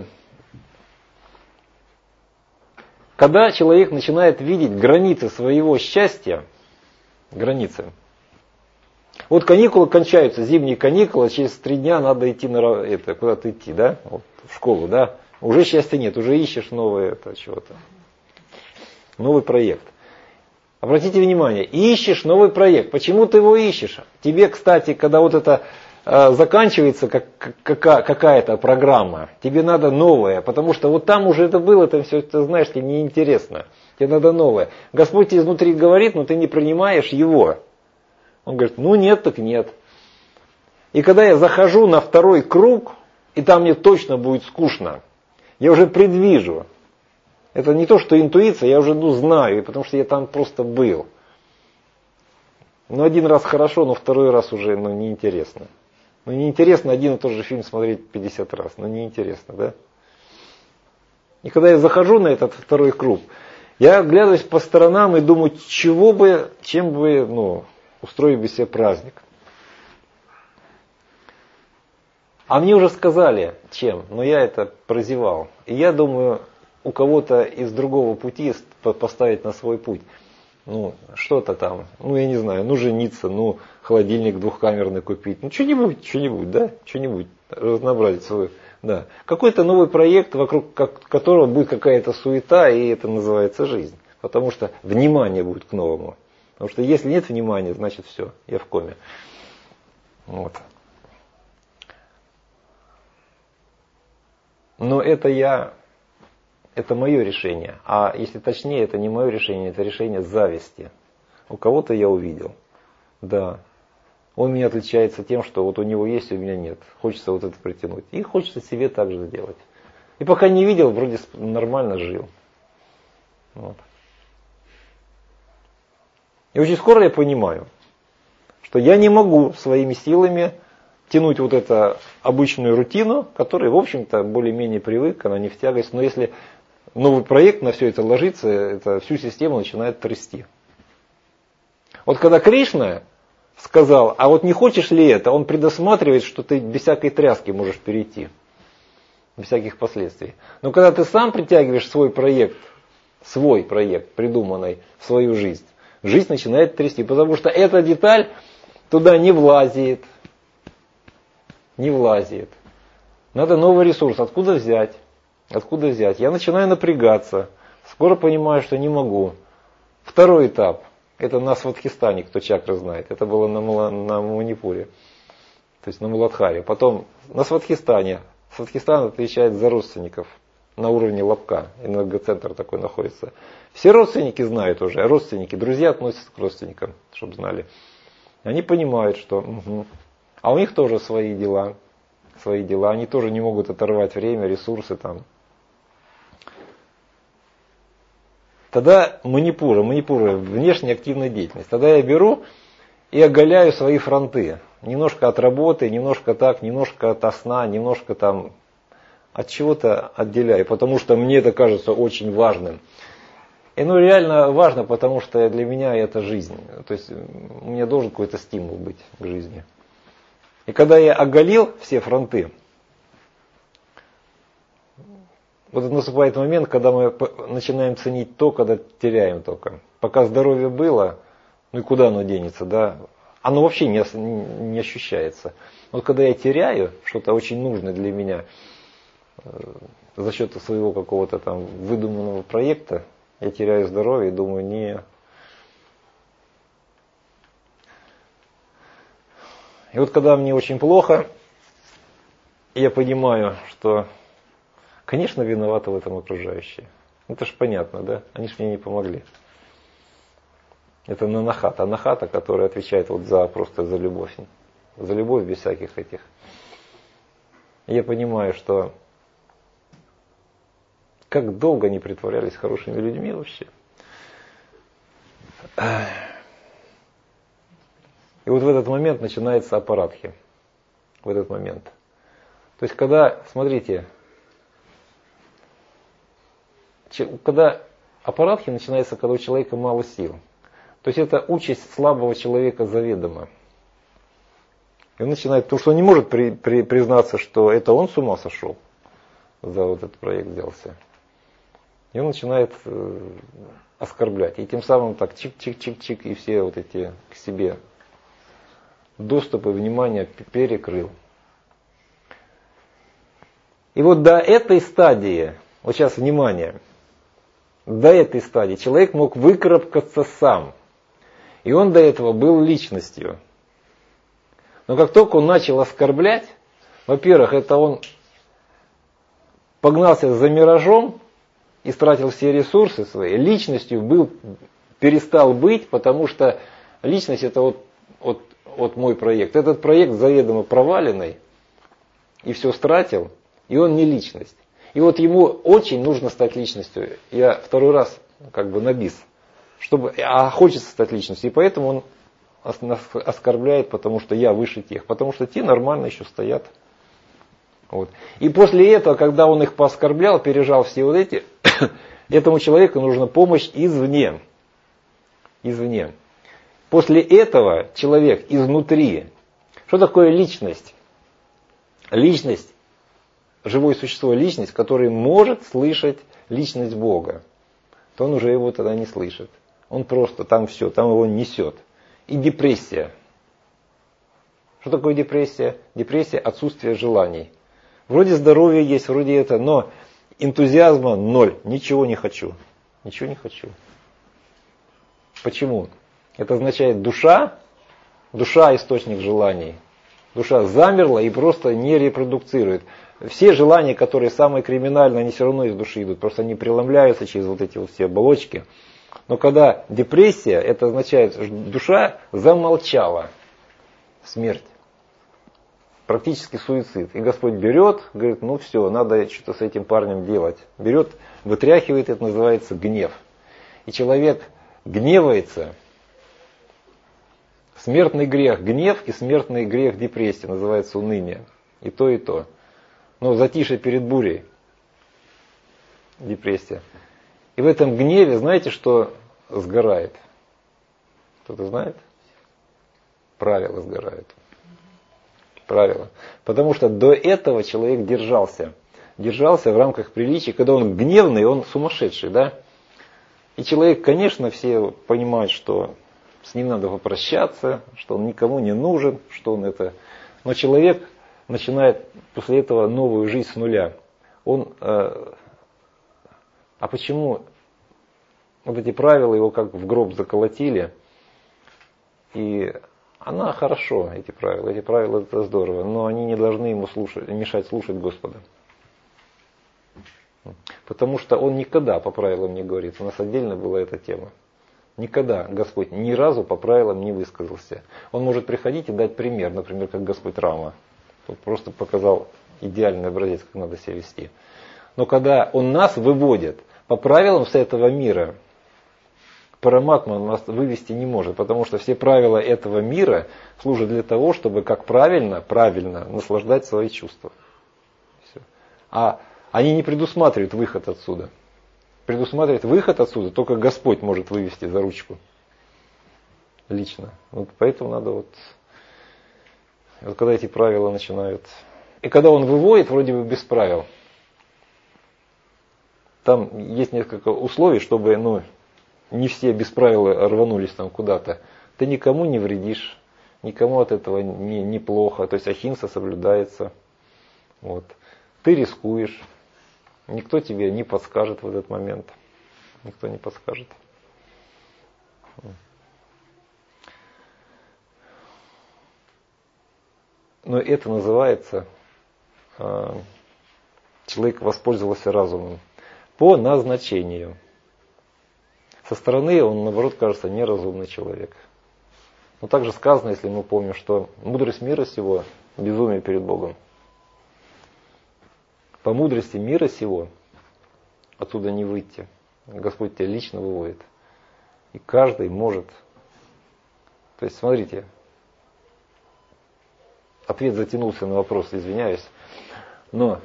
когда человек начинает видеть границы своего счастья, границы. Вот каникулы кончаются, зимние каникулы, через три дня надо идти на это, куда-то идти, да, вот, в школу, да. Уже счастья нет, уже ищешь новое это, чего-то. Новый проект. Обратите внимание, ищешь новый проект. Почему ты его ищешь? Тебе, кстати, когда вот это э, заканчивается как, как, какая-то программа, тебе надо новое, потому что вот там уже это было, там все это, знаешь, тебе неинтересно. Тебе надо новое. Господь тебе изнутри говорит, но ты не принимаешь его. Он говорит, ну нет, так нет. И когда я захожу на второй круг, и там мне точно будет скучно, я уже предвижу. Это не то, что интуиция, я уже ну, знаю, потому что я там просто был. Ну, один раз хорошо, но второй раз уже ну, неинтересно. Ну, неинтересно один и тот же фильм смотреть пятьдесят раз. Ну, неинтересно, да? И когда я захожу на этот второй круг, я оглядываюсь по сторонам и думаю, чего бы, чем бы, ну, устроить бы себе праздник. А мне уже сказали, чем, но я это прозевал. И я думаю, у кого-то из другого пути поставить на свой путь. Ну, что-то там, ну, я не знаю, ну, жениться, ну, холодильник двухкамерный купить. Ну, что-нибудь, что-нибудь, да, что-нибудь, разнообразить свой, да. Какой-то новый проект, вокруг которого будет какая-то суета, и это называется жизнь. Потому что внимание будет к новому. Потому что если нет внимания, значит все, я в коме. Вот. Но это я, это мое решение. А если точнее, это не мое решение, это решение зависти. У кого-то я увидел. Да. Он меня отличается тем, что вот у него есть, у меня нет. Хочется вот это притянуть. И хочется себе так же сделать. И пока не видел, вроде нормально жил. Вот. И очень скоро я понимаю, что я не могу своими силами тянуть вот эту обычную рутину, которой, в общем-то, более-менее привык, она не в тягость. Но если новый проект на все это ложится, это всю систему начинает трясти. Вот когда Кришна сказал, а вот не хочешь ли это, он предусматривает, что ты без всякой тряски можешь перейти, без всяких последствий. Но когда ты сам притягиваешь свой проект, свой проект, придуманный в свою жизнь, жизнь начинает трясти, потому что эта деталь туда не влазит, не влазит. Надо новый ресурс, откуда взять, откуда взять. Я начинаю напрягаться, скоро понимаю, что не могу. Второй этап. Это на Сватхистане, кто чакры знает. Это было на, Мула, на Манипуре. То есть на Муладхаре. Потом на Сватхистане. Сватхистан отвечает за родственников. На уровне лобка. Энергоцентр такой находится. Все родственники знают уже. Родственники, друзья относятся к родственникам, чтобы знали. Они понимают, что... Угу. А у них тоже свои дела. Свои дела. Они тоже не могут оторвать время, ресурсы там. Тогда манипура, манипура, внешняя активная деятельность. Тогда я беру и оголяю свои фронты. Немножко от работы, немножко так, немножко от сна, немножко там от чего-то отделяю. Потому что мне это кажется очень важным. И ну реально важно, потому что для меня это жизнь. То есть у меня должен какой-то стимул быть к жизни. И когда я оголил все фронты, вот наступает момент, когда мы начинаем ценить то, когда теряем только. Пока здоровье было, ну и куда оно денется, да? Оно вообще не, не ощущается. Вот когда я теряю что-то очень нужное для меня э, за счет своего какого-то там выдуманного проекта, я теряю здоровье и думаю, не... И вот когда мне очень плохо, я понимаю, что... Конечно, виноваты в этом окружающие. Это ж понятно, да? Они ж мне не помогли. Это Анахата. Анахата, которая отвечает вот за просто за любовь. За любовь без всяких этих. И я понимаю, что как долго они притворялись хорошими людьми вообще. И вот в этот момент начинается аппаратхи. В этот момент. То есть когда, смотрите, когда аппаратхи начинается, когда у человека мало сил. То есть это участь слабого человека заведомо. И он начинает, потому что он не может при, при, признаться, что это он с ума сошел, за вот этот проект взялся. И он начинает э, оскорблять. И тем самым так чик-чик-чик-чик, и все вот эти к себе доступы внимания перекрыл. И вот до этой стадии, вот сейчас внимание, до этой стадии человек мог выкарабкаться сам. И он до этого был личностью. Но как только он начал оскорблять, во-первых, это он погнался за миражом, истратил все ресурсы свои, личностью был, перестал быть, потому что личность это вот, вот, вот мой проект. Этот проект заведомо проваленный, и все стратил, и он не личность. И вот ему очень нужно стать личностью. Я второй раз как бы на бис. Чтобы, а хочется стать личностью. И поэтому он оскорбляет, потому что я выше тех. Потому что те нормально еще стоят. Вот. И после этого, когда он их пооскорблял, пережал все вот эти, этому человеку нужна помощь извне. Извне. После этого человек изнутри. Что такое личность? Личность. Живое существо, личность, который может слышать личность Бога, то он уже его тогда не слышит. Он просто там все, там его несет. И депрессия. Что такое депрессия? Депрессия – отсутствие желаний. Вроде здоровья есть, вроде это, но энтузиазма ноль. Ничего не хочу. Ничего не хочу. Почему? Это означает душа, душа – источник желаний. Душа замерла и просто не репродуцирует. Все желания, которые самые криминальные, они все равно из души идут. Просто они преломляются через вот эти вот все оболочки. Но когда депрессия, это означает, что душа замолчала. Смерть. Практически суицид. И Господь берет, говорит, ну все, надо что-то с этим парнем делать. Берет, вытряхивает, это называется гнев. И человек гневается. Смертный грех гнев и смертный грех депрессия называется уныние. И то, и то. Но затишье перед бурей. Депрессия. И в этом гневе, знаете, что сгорает? Кто-то знает? Правила сгорают. Правила. Потому что до этого человек держался. Держался в рамках приличий. Когда он гневный, он сумасшедший, да? И человек, конечно, все понимают, что с ним надо попрощаться, что он никому не нужен, что он это... Но человек начинает после этого новую жизнь с нуля. Он... Э... А почему вот эти правила его как в гроб заколотили? И она хорошо, эти правила. Эти правила это здорово, но они не должны ему слушать, мешать слушать Господа. Потому что он никогда по правилам не говорит. У нас отдельно была эта тема. Никогда Господь ни разу по правилам не высказался. Он может приходить и дать пример, например, как Господь Рама. Он просто показал идеальный образец, как надо себя вести. Но когда Он нас выводит по правилам с этого мира, Параматма Он нас вывести не может, потому что все правила этого мира служат для того, чтобы как правильно, правильно наслаждать свои чувства. Все. А они не предусматривают выход отсюда. Предусматривает выход отсюда только Господь может вывести за ручку. Лично. Вот поэтому надо вот... Вот когда эти правила начинают... И когда Он выводит, вроде бы без правил. Там есть несколько условий, чтобы ну, не все без правил рванулись там куда-то. Ты никому не вредишь, никому от этого не, не плохо. То есть ахимса соблюдается. Вот. Ты рискуешь. Никто тебе не подскажет в этот момент. Никто не подскажет. Но это называется, человек воспользовался разумом. По назначению. Со стороны он, наоборот, кажется неразумный человек. Но также сказано, если мы помним, что мудрость мира сего – безумие перед Богом. По мудрости мира сего оттуда не выйти. Господь тебя лично выводит. И каждый может. То есть, смотрите, ответ затянулся на вопрос, извиняюсь. Но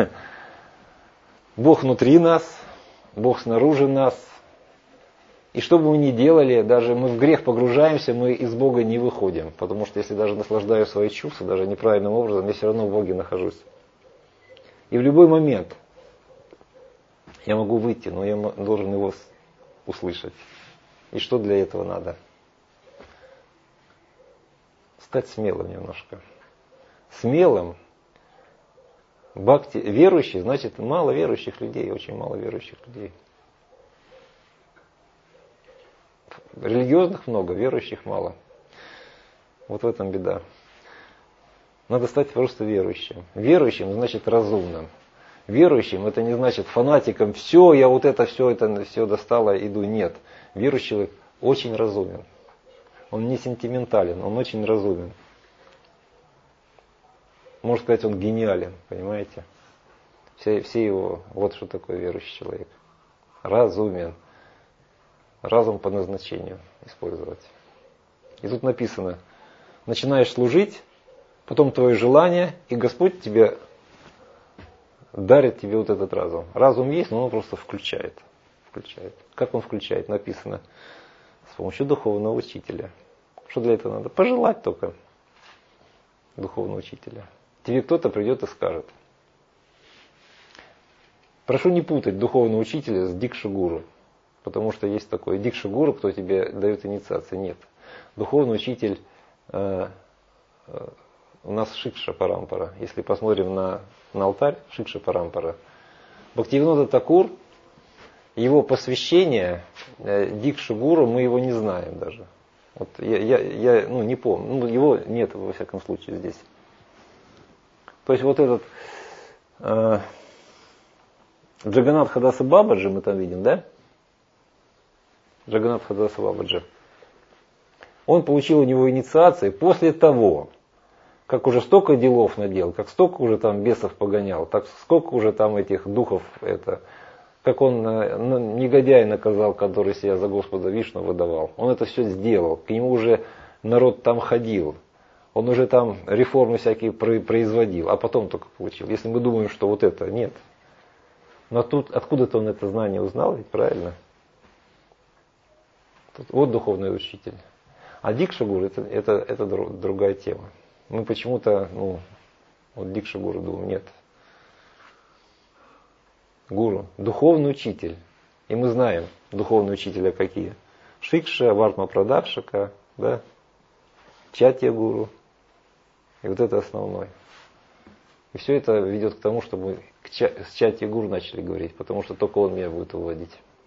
Бог внутри нас, Бог снаружи нас. И что бы мы ни делали, даже мы в грех погружаемся, мы из Бога не выходим. Потому что если даже наслаждаю свои чувства, даже неправильным образом, я все равно в Боге нахожусь. И в любой момент я могу выйти, но я должен его услышать. И что для этого надо? Стать смелым немножко. Смелым. Бхакти, верующий, значит, мало верующих людей, очень мало верующих людей. Религиозных много, верующих мало. Вот в этом беда. Надо стать просто верующим. Верующим значит разумным. Верующим это не значит фанатиком. Все, я вот это все, это все достала, иду. Нет. Верующий человек очень разумен. Он не сентиментален, он очень разумен. Можно сказать, он гениален, понимаете? Все, все его, вот что такое верующий человек. Разумен. Разум по назначению использовать. И тут написано, начинаешь служить, потом твое желание, и Господь тебе дарит тебе вот этот разум. Разум есть, но он просто включает. включает. Как он включает? Написано, с помощью духовного учителя. Что для этого надо? Пожелать только духовного учителя. Тебе кто-то придет и скажет. Прошу не путать духовного учителя с дикша-гуру. Потому что есть такое дикша-гуру, кто тебе дает инициацию. Нет. Духовный учитель э, э, у нас Шикша-парампара. Если посмотрим на, на алтарь Шикша-парампара. Бхактивинода Такур, его посвящение э, дикша-гуру, мы его не знаем даже. Вот я, я, я ну, не помню. Ну, его нет, во всяком случае, здесь. То есть вот этот э, Джаганнат Хадаса Бабаджи, мы там видим, да? Джаганнат Хадаса Бабаджи. Он получил у него инициации после того, как уже столько делов наделал, как столько уже там бесов погонял, так сколько уже там этих духов, это, как он ну, негодяй наказал, который себя за Господа Вишну выдавал. Он это все сделал, к нему уже народ там ходил, он уже там реформы всякие производил, а потом только получил. Если мы думаем, что вот это, нет. Но тут откуда-то он это знание узнал, ведь правильно? Тут, вот духовный учитель. А Дикша-гуру это, это, это другая тема. Мы почему-то, ну, вот Дикша-гуру думаем, нет. Гуру, духовный учитель. И мы знаем духовные учителя какие. Шикша, Вартма Прадакшика, да, Чатья-гуру. И вот это основное. И все это ведет к тому, чтобы мы к ча- с Чатья-гуру начали говорить, потому что только он меня будет выводить.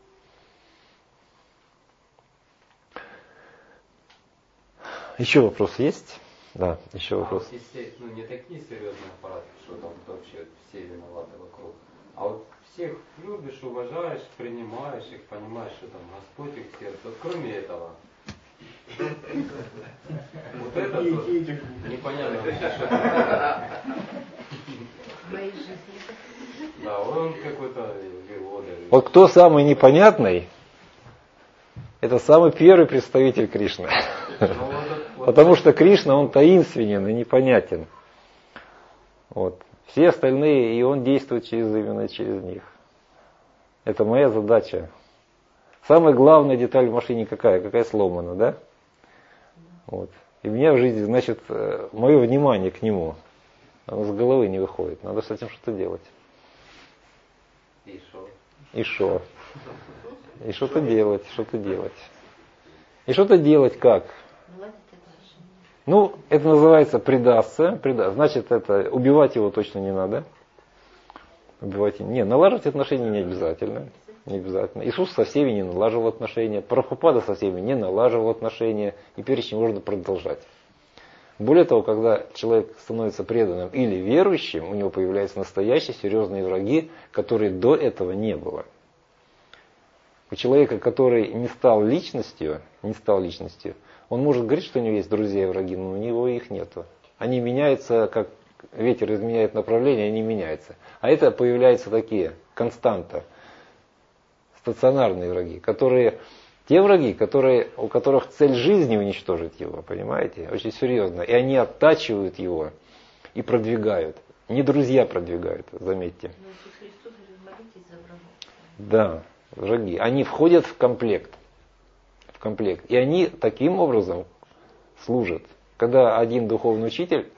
Еще вопрос есть? Да, еще вопрос. А вот если, ну, не такие серьезные аппараты, что там вообще все виноваты вокруг, а вот всех любишь, уважаешь, принимаешь их, понимаешь, что там Господь их сердце. Вот кроме этого. Вот это непонятно. В моей жизни. Да, он какой-то вивода. Вот кто самый непонятный, это самый первый представитель Кришны. Потому что Кришна, он таинственен и непонятен. Вот. Все остальные, и он действует через, именно через них. Это моя задача. Самая главная деталь в машине какая? Какая сломана, да? Вот. И у меня в жизни, значит, мое внимание к нему, оно с головы не выходит. Надо с этим что-то делать. И шо? И шо? И что-то делать, что-то делать. И что-то делать как? Ну, это называется предаться. Преда... Значит, это убивать его точно не надо. Убивать не, налаживать отношения не обязательно. Не обязательно. Иисус со всеми не налаживал отношения. Прабхупада со всеми не налаживал отношения. И перечень можно продолжать. Более того, когда человек становится преданным или верующим, у него появляются настоящие серьезные враги, которые до этого не было. У человека, который не стал личностью, не стал личностью, он может говорить, что у него есть друзья и враги, но у него их нету. Они меняются, как ветер изменяет направление, они меняются. А это появляются такие, константа, стационарные враги, которые, те враги, которые, у которых цель жизни уничтожить его, понимаете, очень серьезно. И они оттачивают его и продвигают. Не друзья продвигают, заметьте. Но Иисус Христос говорит, молитесь за врагов. Да, враги. Они входят в комплект. В комплект. И они таким образом служат. Когда один духовный учитель,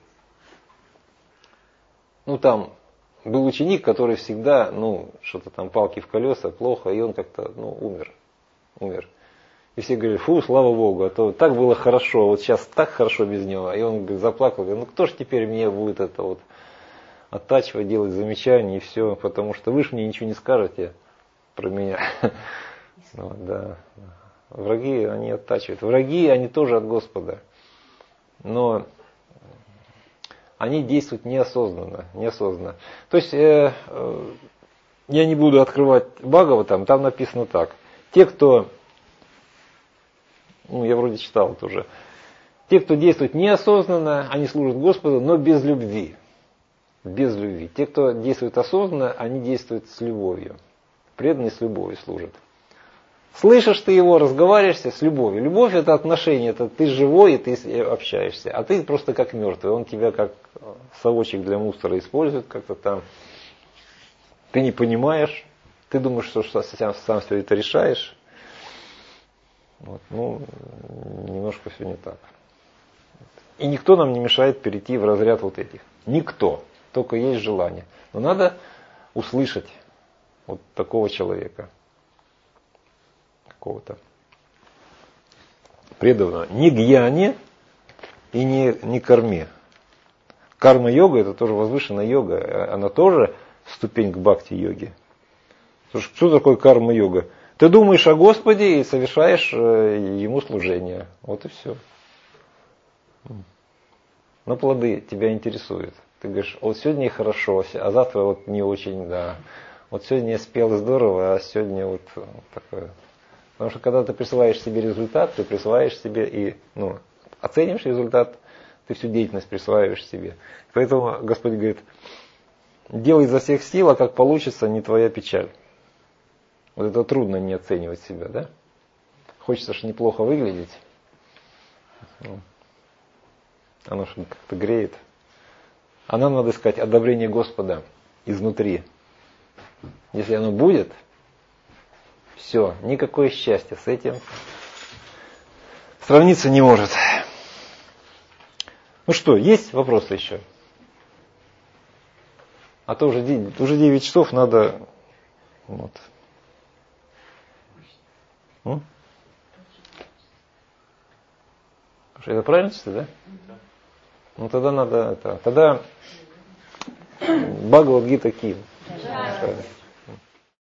ну там был ученик, который всегда, ну, что-то там палки в колеса, плохо, и он как-то, ну, умер. Умер. И все говорили, фу, слава Богу, а то так было хорошо, вот сейчас так хорошо без него. И он говорит, заплакал, говорит, ну кто ж теперь мне будет это вот оттачивать, делать замечания и все, потому что вы же мне ничего не скажете про меня. Ну, да. Враги, они оттачивают. Враги, они тоже от Господа. Но они действуют неосознанно. неосознанно. То есть, э, э, я не буду открывать Бхагаватам, там написано так. Те, кто, ну, я вроде читал это уже. Те, кто действует неосознанно, они служат Господу, но без любви. Без любви. Те, кто действует осознанно, они действуют с любовью. Преданные с любовью служат. Слышишь ты его, разговариваешься с любовью. Любовь это отношение, это ты живой и ты общаешься. А ты просто как мертвый. Он тебя как совочек для мусора использует как-то там. Ты не понимаешь. Ты думаешь, что сам, сам все это решаешь. Вот. Ну, немножко все не так. И никто нам не мешает перейти в разряд вот этих. Никто. Только есть желание. Но надо услышать вот такого человека. Какого-то преданного. Не гьяне и не, не карме. Карма-йога это тоже возвышенная йога. Она тоже ступень к бхакти-йоге. Что такое карма-йога? Ты думаешь о Господе и совершаешь Ему служение. Вот и все. Но плоды тебя интересуют. Ты говоришь, вот сегодня хорошо, а завтра вот не очень, да. Вот сегодня я спел здорово, а сегодня вот, вот такое. Потому что когда ты присваиваешь себе результат, ты присваиваешь себе и, ну, оцениваешь результат, ты всю деятельность присваиваешь себе. Поэтому Господь говорит, делай изо всех сил, а как получится, не твоя печаль. Вот это трудно не оценивать себя, да? Хочется же неплохо выглядеть. Оно же как-то греет. А нам надо искать одобрение Господа изнутри. Если оно будет, все, никакое счастье с этим сравниться не может. Ну что, есть вопросы еще? А то уже девять, уже девять часов надо... Вот. М? Это правильно число, да? Да. Ну тогда надо... Это, тогда Бхагавад-гита Ким. Да.